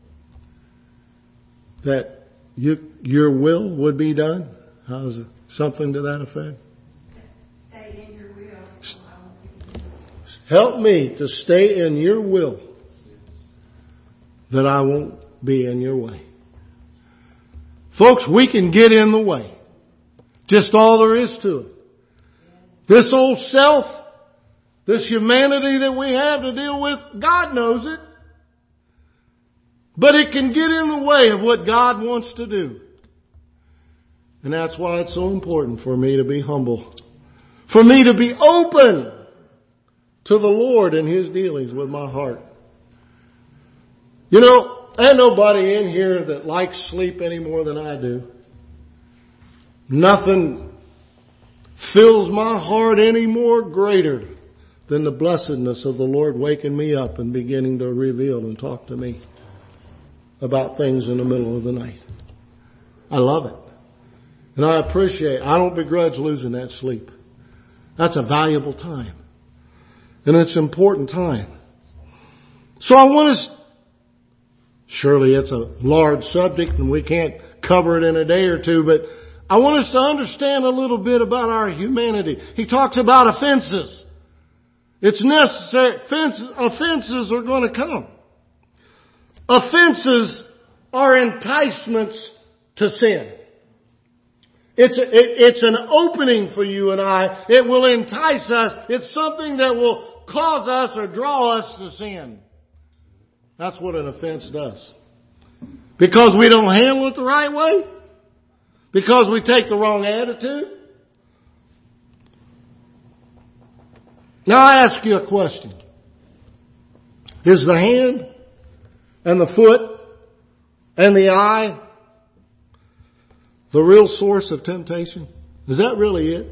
that you, your will would be done. How's it? Something to that effect? Stay in your will. Help me to stay in your will, that I won't be in your way. Folks, we can get in the way. Just all there is to it. This old self, this humanity that we have to deal with, God knows it. But it can get in the way of what God wants to do. And that's why it's so important for me to be humble. For me to be open to the Lord and His dealings with my heart. You know, ain't nobody in here that likes sleep any more than I do. Nothing fills my heart any more greater than the blessedness of the Lord waking me up and beginning to reveal and talk to me about things in the middle of the night. I love it. And I appreciate, I don't begrudge losing that sleep. That's a valuable time. And it's an important time. So I want us, surely it's a large subject and we can't cover it in a day or two, but I want us to understand a little bit about our humanity. He talks about offenses. It's necessary. Offenses are going to come. Offenses are enticements to sin. It's, a, it, it's an opening for you and I. It will entice us. It's something that will cause us or draw us to sin. That's what an offense does. Because we don't handle it the right way? Because we take the wrong attitude? Now I ask you a question. Is the hand and the foot and the eye the real source of temptation? Is that really it?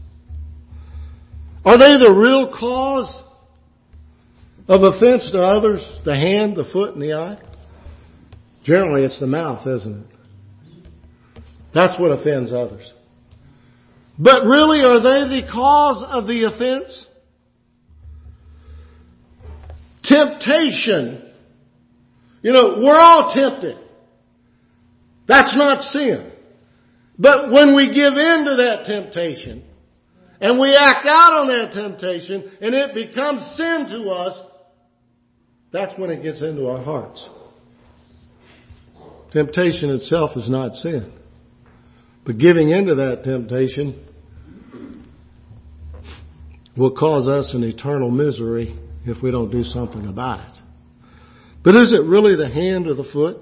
Are they the real cause of offense to others? The hand, the foot, and the eye? Generally it's the mouth, isn't it? That's what offends others. But really, are they the cause of the offense? Temptation. You know, we're all tempted. That's not sin. But when we give in to that temptation, and we act out on that temptation, and it becomes sin to us, that's when it gets into our hearts. Temptation itself is not sin. But giving into that temptation will cause us an eternal misery if we don't do something about it. But is it really the hand or the foot?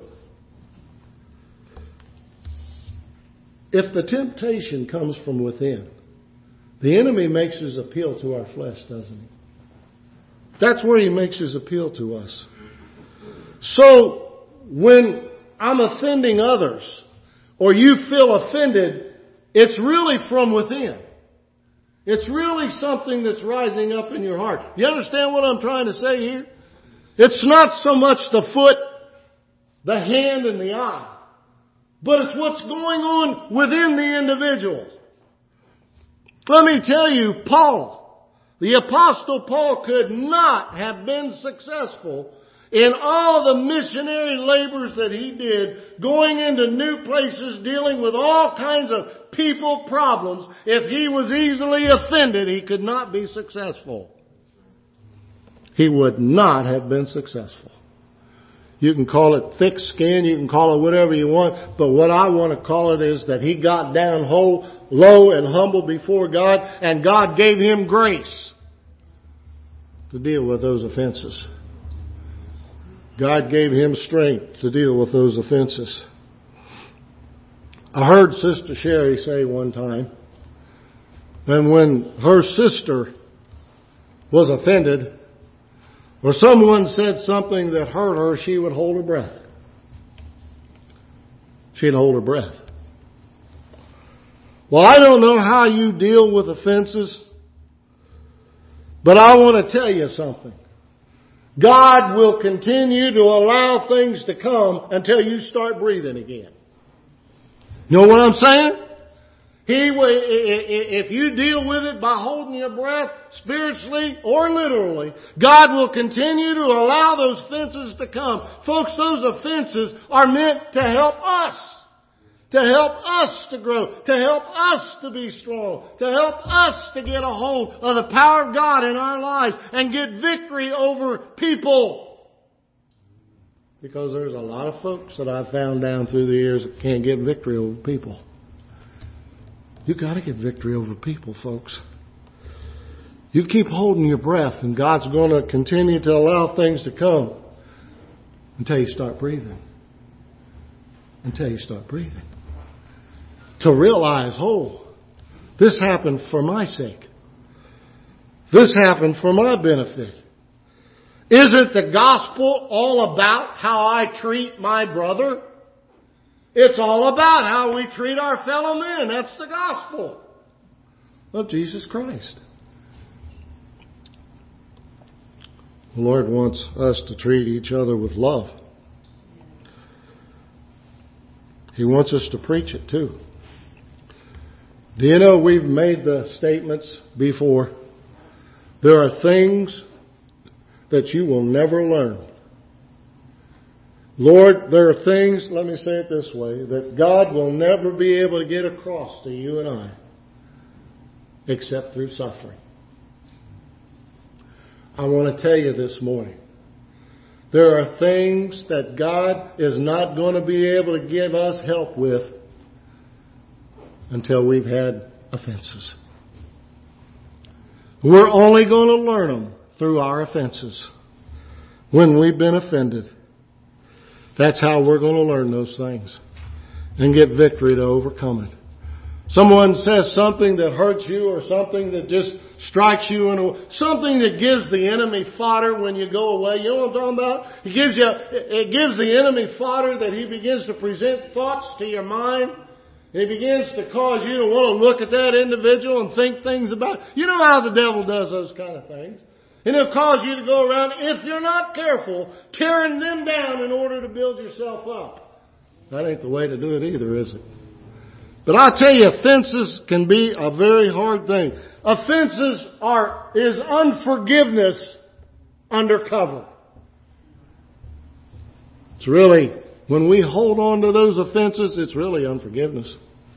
If the temptation comes from within, the enemy makes his appeal to our flesh, doesn't he? That's where he makes his appeal to us. So, when I'm offending others, or you feel offended, it's really from within. It's really something that's rising up in your heart. You understand what I'm trying to say here? It's not so much the foot, the hand, and the eye, but it's what's going on within the individual. Let me tell you, Paul, the Apostle Paul could not have been successful in all the missionary labors that he did, going into new places, dealing with all kinds of people problems. If he was easily offended, he could not be successful. He would not have been successful. You can call it thick skin, you can call it whatever you want, but what I want to call it is that he got down whole, low and humble before God, and God gave him grace to deal with those offenses. God gave him strength to deal with those offenses. I heard Sister Sherry say one time, and when her sister was offended, or someone said something that hurt her, she would hold her breath. She'd hold her breath. Well, I don't know how you deal with offenses, but I want to tell you something. God will continue to allow things to come until you start breathing again. You know what I'm saying? He, if you deal with it by holding your breath, spiritually or literally, God will continue to allow those offenses to come. Folks, those offenses are meant to help us. To help us to grow. To help us to be strong. To help us to get a hold of the power of God in our lives and get victory over people. Because there's a lot of folks that I've found down through the years that can't get victory over people. You got to get victory over people, folks. You keep holding your breath and God's going to continue to allow things to come until you start breathing. Until you start breathing. To realize, oh, this happened for my sake. This happened for my benefit. Isn't the gospel all about how I treat my brother? It's all about how we treat our fellow men. That's the gospel of Jesus Christ. The Lord wants us to treat each other with love. He wants us to preach it too. Do you know we've made the statements before? There are things that you will never learn. Lord, there are things, let me say it this way, that God will never be able to get across to you and I except through suffering. I want to tell you this morning, there are things that God is not going to be able to give us help with until we've had offenses. We're only going to learn them through our offenses when we've been offended. That's how we're going to learn those things and get victory to overcome it. Someone says something that hurts you or something that just strikes you in a, something that gives the enemy fodder when you go away. You know what I'm talking about? It gives you, it gives the enemy fodder that he begins to present thoughts to your mind. And he begins to cause you to want to look at that individual and think things about. You know how the devil does those kind of things. And he'll cause you to go around, if you're not careful, tearing them down in order to build yourself up. That ain't the way to do it either, is it? But I'll tell you, offenses can be a very hard thing. Offenses are, is unforgiveness undercover. It's really, when we hold on to those offenses, it's really unforgiveness.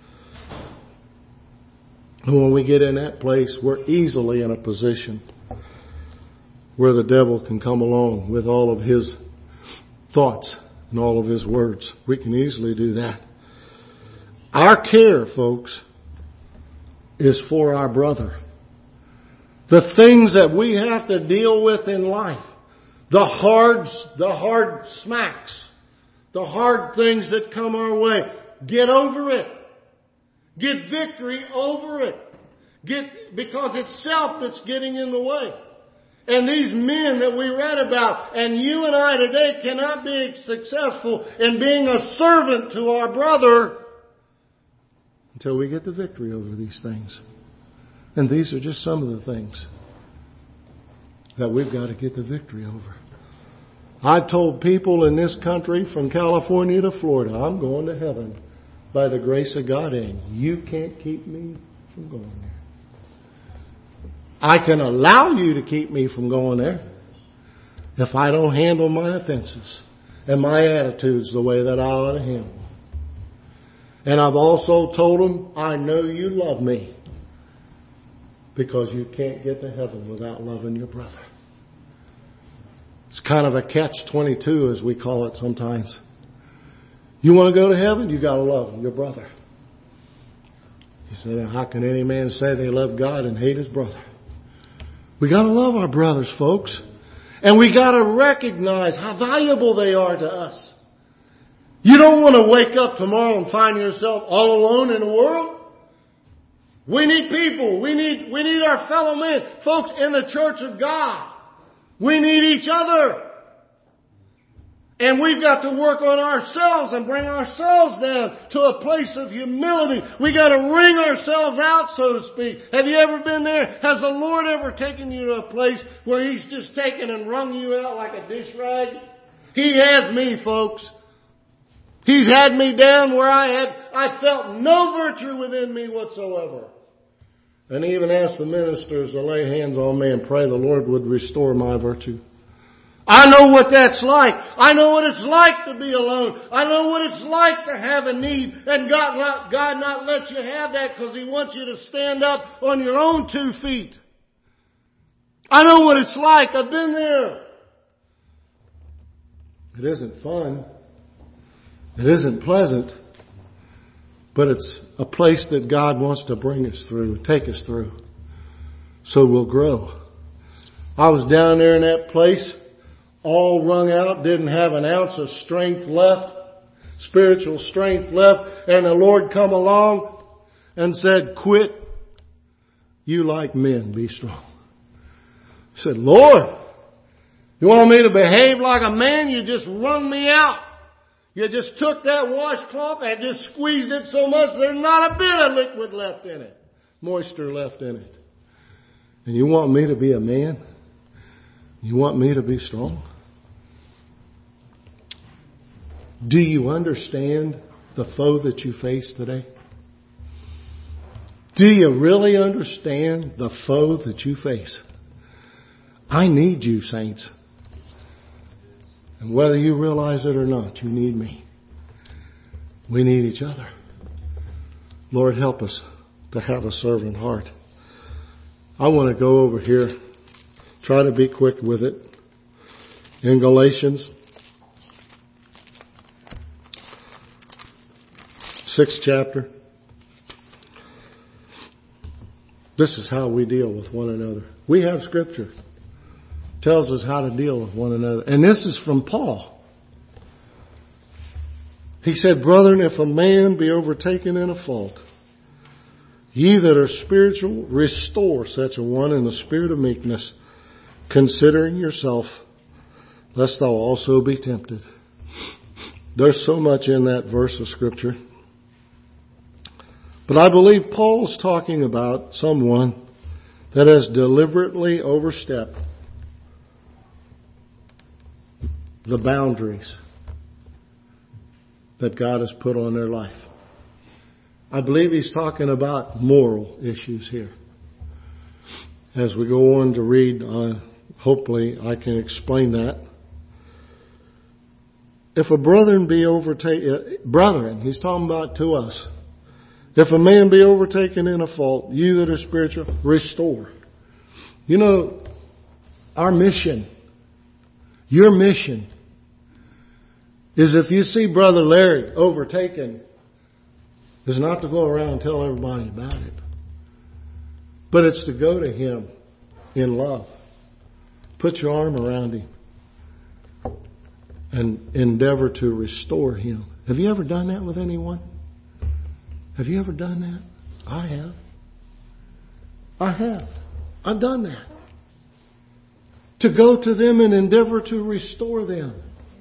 And when we get in that place, we're easily in a position where the devil can come along with all of his thoughts and all of his words. We can easily do that. Our care, folks, is for our brother. The things that we have to deal with in life, the hard, the hard smacks, the hard things that come our way, get over it. Get victory over it. Get, because it's self that's getting in the way. And these men that we read about, and you and I today cannot be successful in being a servant to our brother until we get the victory over these things. And these are just some of the things that we've got to get the victory over. I've told people in this country from California to Florida, I'm going to heaven by the grace of God, and you can't keep me from going there. I can allow you to keep me from going there if I don't handle my offenses and my attitudes the way that I ought to handle them. And I've also told them, I know you love me, because you can't get to heaven without loving your brother. It's kind of a catch twenty-two, as we call it sometimes. You want to go to heaven? You got to love your brother. He said, how can any man say they love God and hate his brother? We got to love our brothers, folks. And we got to recognize how valuable they are to us. You don't want to wake up tomorrow and find yourself all alone in the world. We need people. We need, we need our fellow men. Folks, in the church of God, we need each other. And we've got to work on ourselves and bring ourselves down to a place of humility. We got to wring ourselves out, so to speak. Have you ever been there? Has the Lord ever taken you to a place where He's just taken and wrung you out like a dish rag? He has me, folks. He's had me down where I had, I felt no virtue within me whatsoever. And He even asked the ministers to lay hands on me and pray the Lord would restore my virtue. I know what that's like. I know what it's like to be alone. I know what it's like to have a need. And God not, God not let you have that because He wants you to stand up on your own two feet. I know what it's like. I've been there. It isn't fun. It isn't pleasant. But it's a place that God wants to bring us through, take us through, so we'll grow. I was down there in that place, all wrung out, didn't have an ounce of strength left, spiritual strength left, and the Lord come along and said, quit. You like men, be strong. I said, Lord, you want me to behave like a man? You just wrung me out. You just took that washcloth and just squeezed it so much there's not a bit of liquid left in it, moisture left in it. And you want me to be a man? You want me to be strong? Do you understand the foe that you face today? Do you really understand the foe that you face? I need you, saints. And whether you realize it or not, you need me. We need each other. Lord, help us to have a servant heart. I want to go over here, try to be quick with it. In Galatians, sixth chapter. This is how we deal with one another. We have Scripture. Tells us how to deal with one another. And this is from Paul. He said, brethren, if a man be overtaken in a fault, ye that are spiritual, restore such a one in the spirit of meekness, considering yourself, lest thou also be tempted. There's so much in that verse of Scripture. But I believe Paul's talking about someone that has deliberately overstepped the boundaries that God has put on their life. I believe he's talking about moral issues here. As we go on to read, uh, hopefully I can explain that. If a brethren be overtaken, brethren, he's talking about to us. If a man be overtaken in a fault, you that are spiritual, restore. You know, our mission, your mission, is if you see Brother Larry overtaken, is not to go around and tell everybody about it. But it's to go to him in love. Put your arm around him and endeavor to restore him. Have you ever done that with anyone? Have you ever done that? I have. I have. I've done that. To go to them and endeavor to restore them.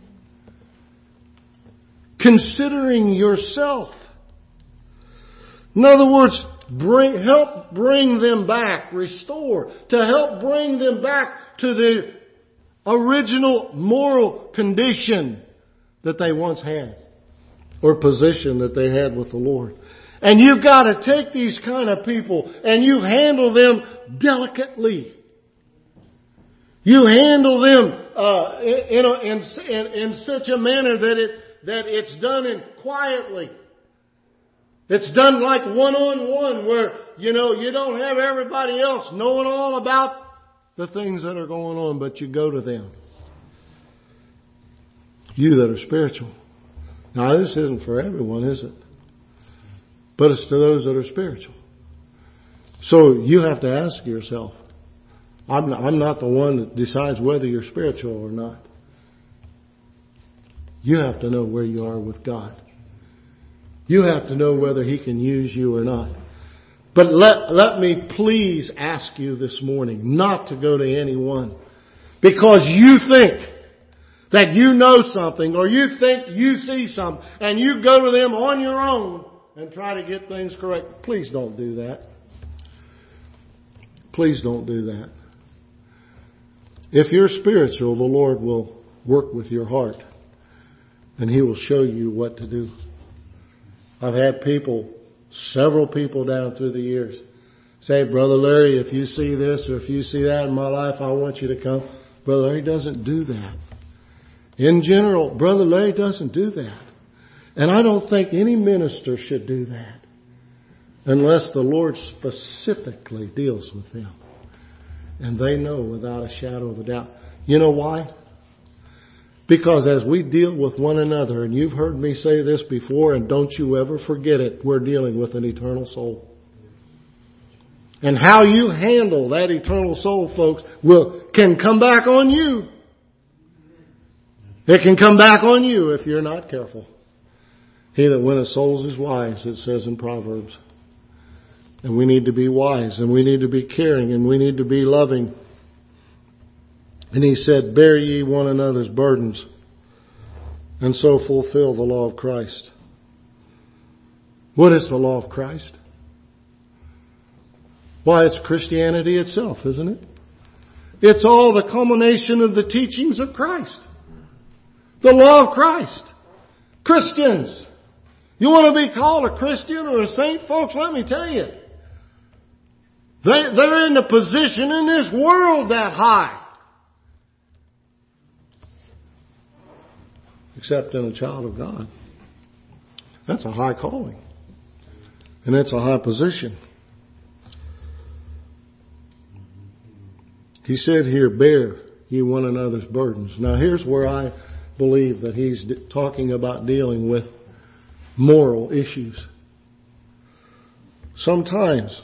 Considering yourself. In other words, bring, help bring them back, restore, to help bring them back to the original moral condition that they once had, or position that they had with the Lord. And you've got to take these kind of people and you handle them delicately. You handle them uh, in, a, in, in, in such a manner that it that it's done in quietly. It's done like one-on-one where, you know, you don't have everybody else knowing all about the things that are going on, but you go to them. You that are spiritual. Now, this isn't for everyone, is it? But it's to those that are spiritual. So you have to ask yourself, I'm not, I'm not the one that decides whether you're spiritual or not. You have to know where you are with God. You have to know whether He can use you or not. But let, let me please ask you this morning not to go to anyone because you think that you know something or you think you see something and you go to them on your own and try to get things correct. Please don't do that. Please don't do that. If you're spiritual, the Lord will work with your heart and He will show you what to do. I've had people, several people down through the years say, Brother Larry, if you see this or if you see that in my life, I want you to come. Brother Larry doesn't do that. In general, Brother Larry doesn't do that. And I don't think any minister should do that unless the Lord specifically deals with them. And they know without a shadow of a doubt. You know why? Because as we deal with one another, and you've heard me say this before, and don't you ever forget it, we're dealing with an eternal soul. And how you handle that eternal soul, folks, will can come back on you. It can come back on you if you're not careful. He that winneth souls is wise, it says in Proverbs. And we need to be wise, and we need to be caring, and we need to be loving. And He said, bear ye one another's burdens, and so fulfill the law of Christ. What is the law of Christ? Why, it's Christianity itself, isn't it? It's all the culmination of the teachings of Christ. The law of Christ. Christians. You want to be called a Christian or a saint, folks? Let me tell you. They, they're in the position in this world that high. Except in a child of God. That's a high calling. And it's a high position. He said here, bear ye one another's burdens. Now here's where I believe that he's talking about dealing with moral issues. Sometimes,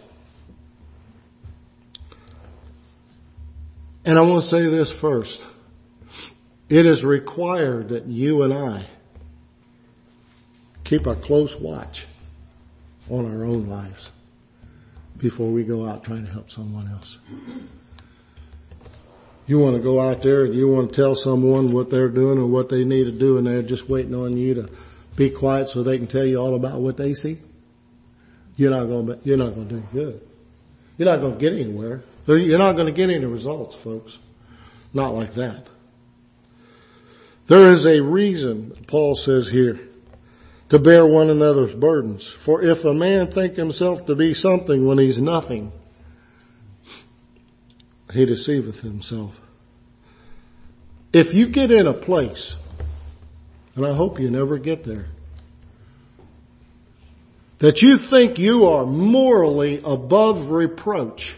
and I want to say this first, it is required that you and I keep a close watch on our own lives before we go out trying to help someone else. You want to go out there and you want to tell someone what they're doing or what they need to do, and they're just waiting on you to be quiet so they can tell you all about what they see. You're not going to, you're not going to do good. You're not going to get anywhere. You're not going to get any results, folks. Not like that. There is a reason, Paul says here, to bear one another's burdens. For if a man think himself to be something when he's nothing, he deceiveth himself. If you get in a place, And I hope you never get there. That you think you are morally above reproach.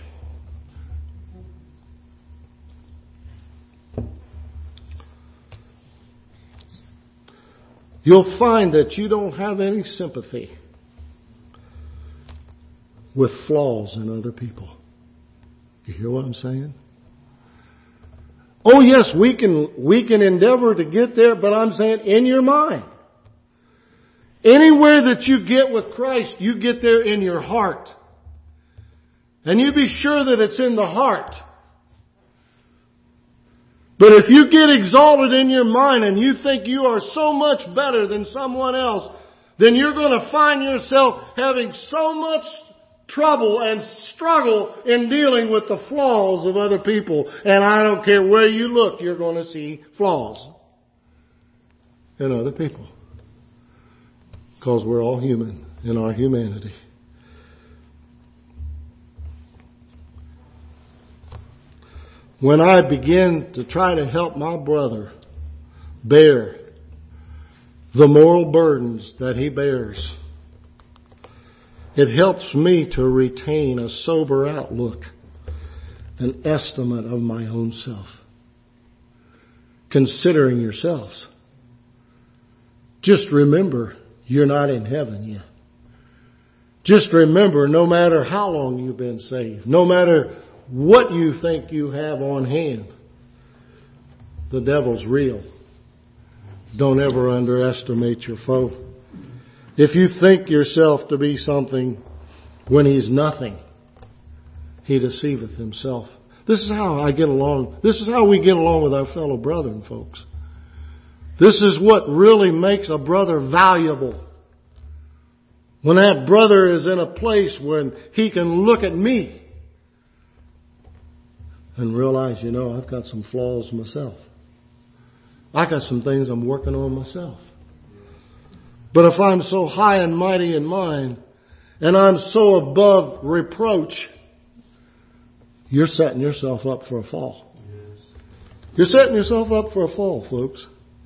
You'll find that you don't have any sympathy with flaws in other people. You hear what I'm saying? Oh yes, we can, we can endeavor to get there, but I'm saying in your mind. Anywhere that you get with Christ, you get there in your heart. And you be sure that it's in the heart. But if you get exalted in your mind and you think you are so much better than someone else, then you're going to find yourself having so much trouble and struggle in dealing with the flaws of other people. And I don't care where you look, you're going to see flaws in other people. Because we're all human in our humanity. When I begin to try to help my brother bear the moral burdens that he bears, it helps me to retain a sober outlook, an estimate of my own self. Considering yourselves. Just remember, you're not in heaven yet. Just remember, no matter how long you've been saved, no matter what you think you have on hand, the devil's real. Don't ever underestimate your foe. If you think yourself to be something when he's nothing, he deceiveth himself. This is how I get along. This is how we get along with our fellow brethren, folks. This is what really makes a brother valuable. When that brother is in a place where he can look at me and realize, you know, I've got some flaws myself. I got some things I'm working on myself. But if I'm so high and mighty in mind, and I'm so above reproach, you're setting yourself up for a fall. You're setting yourself up for a fall, folks.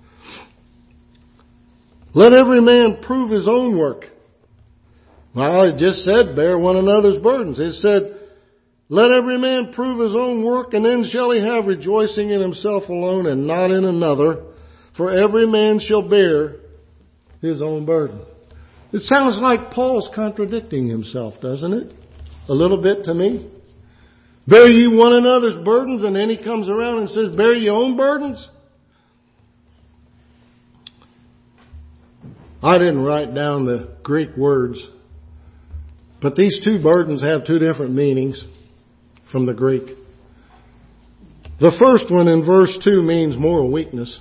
Let every man prove his own work. Well, it just said, bear one another's burdens. It said, let every man prove his own work, and then shall he have rejoicing in himself alone and not in another. For every man shall bear his own burden. It sounds like Paul's contradicting himself, doesn't it? A little bit to me. Bear ye one another's burdens, and then he comes around and says, bear your own burdens. I didn't write down the Greek words, but these two burdens have two different meanings from the Greek. The first one in verse two means moral weakness.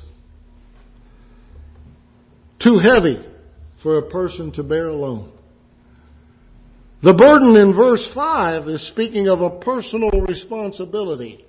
Too heavy for a person to bear alone. The burden in verse five is speaking of a personal responsibility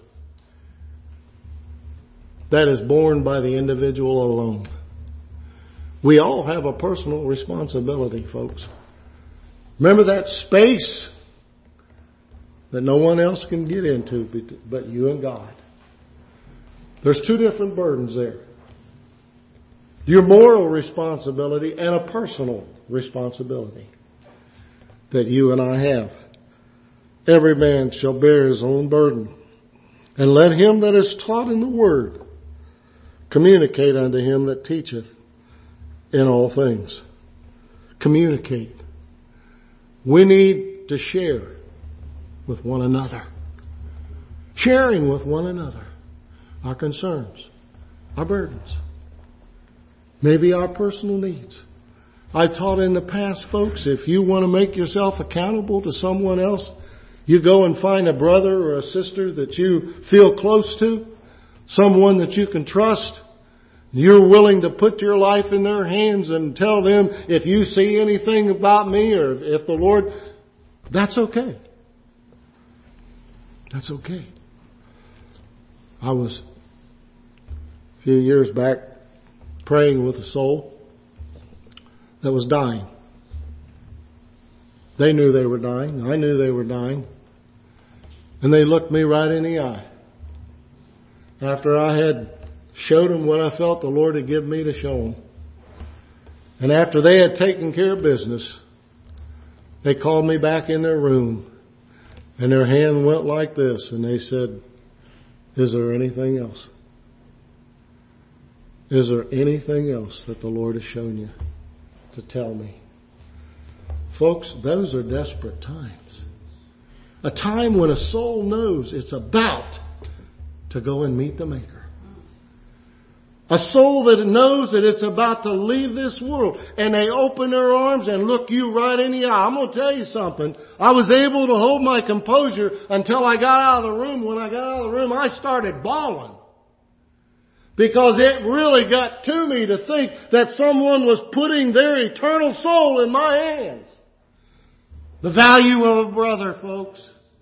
that is borne by the individual alone. We all have a personal responsibility, folks. Remember that space that no one else can get into but you and God. There's two different burdens there. Your moral responsibility and a personal responsibility that you and I have. Every man shall bear his own burden. And let him that is taught in the word communicate unto him that teacheth in all things. Communicate. We need to share with one another. Sharing with one another our concerns, our burdens, maybe our personal needs. I taught in the past, folks, if you want to make yourself accountable to someone else, you go and find a brother or a sister that you feel close to, someone that you can trust. You're willing to put your life in their hands and tell them, if you see anything about me or if the Lord, that's okay. That's okay. I was a few years back praying with a soul that was dying. They knew they were dying. I knew they were dying. And they looked me right in the eye. After I had showed them what I felt the Lord had given me to show them. And after they had taken care of business, they called me back in their room, and their hand went like this, and they said, "Is there anything else? Is there anything else that the Lord has shown you to tell me?" Folks, those are desperate times. A time when a soul knows it's about to go and meet the Maker. A soul that knows that it's about to leave this world, and they open their arms and look you right in the eye. I'm going to tell you something. I was able to hold my composure until I got out of the room. When I got out of the room, I started bawling. Because it really got to me to think that someone was putting their eternal soul in my hands. The value of a brother, folks.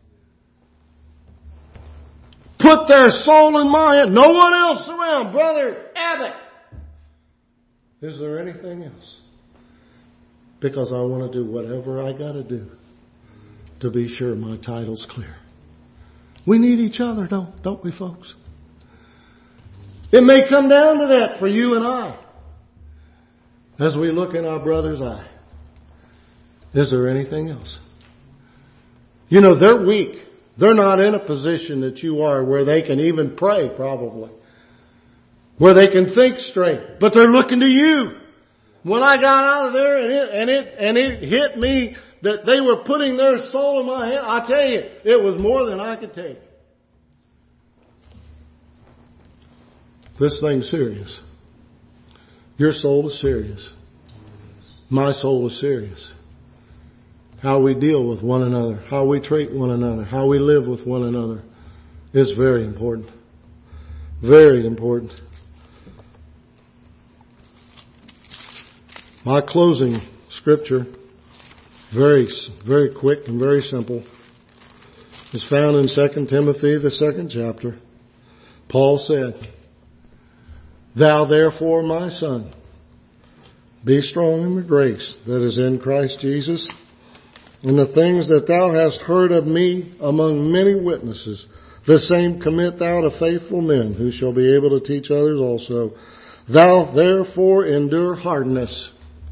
Put their soul in my hand. No one else around. Brother Abbott. Is there anything else? Because I want to do whatever I got to do to be sure my title's clear. We need each other, don't, don't we, folks? It may come down to that for you and I. As we look in our brother's eye. Is there anything else? You know, they're weak. They're not in a position that you are where they can even pray, probably. Where they can think straight. But they're looking to you. When I got out of there and it, and it, and it hit me that they were putting their soul in my hand, I tell you, it was more than I could take. This thing's serious. Your soul is serious. My soul is serious. How we deal with one another, how we treat one another, how we live with one another is very important. Very important. My closing scripture, very, very quick and very simple, is found in Second Timothy, the second chapter. Paul said, "Thou therefore, my son, be strong in the grace that is in Christ Jesus, and the things that thou hast heard of me among many witnesses, the same commit thou to faithful men, who shall be able to teach others also. Thou therefore endure hardness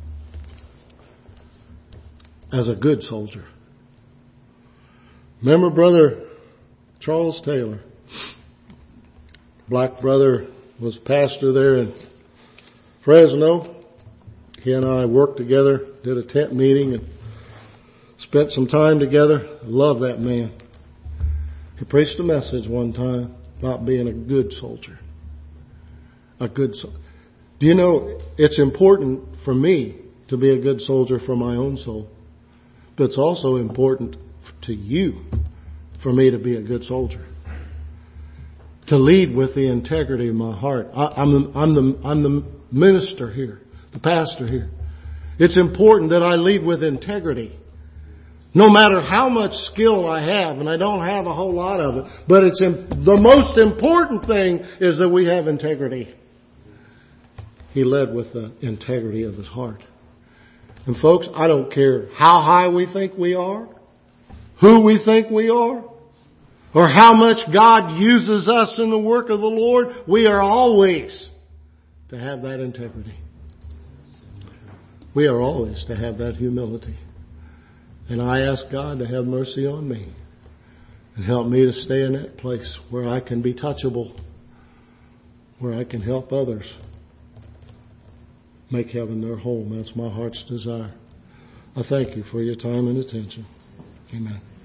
as a good soldier." Remember Brother Charles Taylor? Black brother was pastor there in Fresno. He and I worked together, did a tent meeting, and spent some time together. I love that man. He preached a message one time about being a good soldier. A good soldier. Do you know, it's important for me to be a good soldier for my own soul. But it's also important to you for me to be a good soldier. To lead with the integrity of my heart. I, I'm, the, I'm, the, I'm the minister here, the pastor here. It's important that I lead with integrity. No matter how much skill I have, and I don't have a whole lot of it, but it's in, the most important thing is that we have integrity. He led with the integrity of his heart. And folks, I don't care how high we think we are, who we think we are, or how much God uses us in the work of the Lord, we are always to have that integrity. We are always to have that humility. And I ask God to have mercy on me and help me to stay in that place where I can be touchable, where I can help others make heaven their home. That's my heart's desire. I thank you for your time and attention. Amen.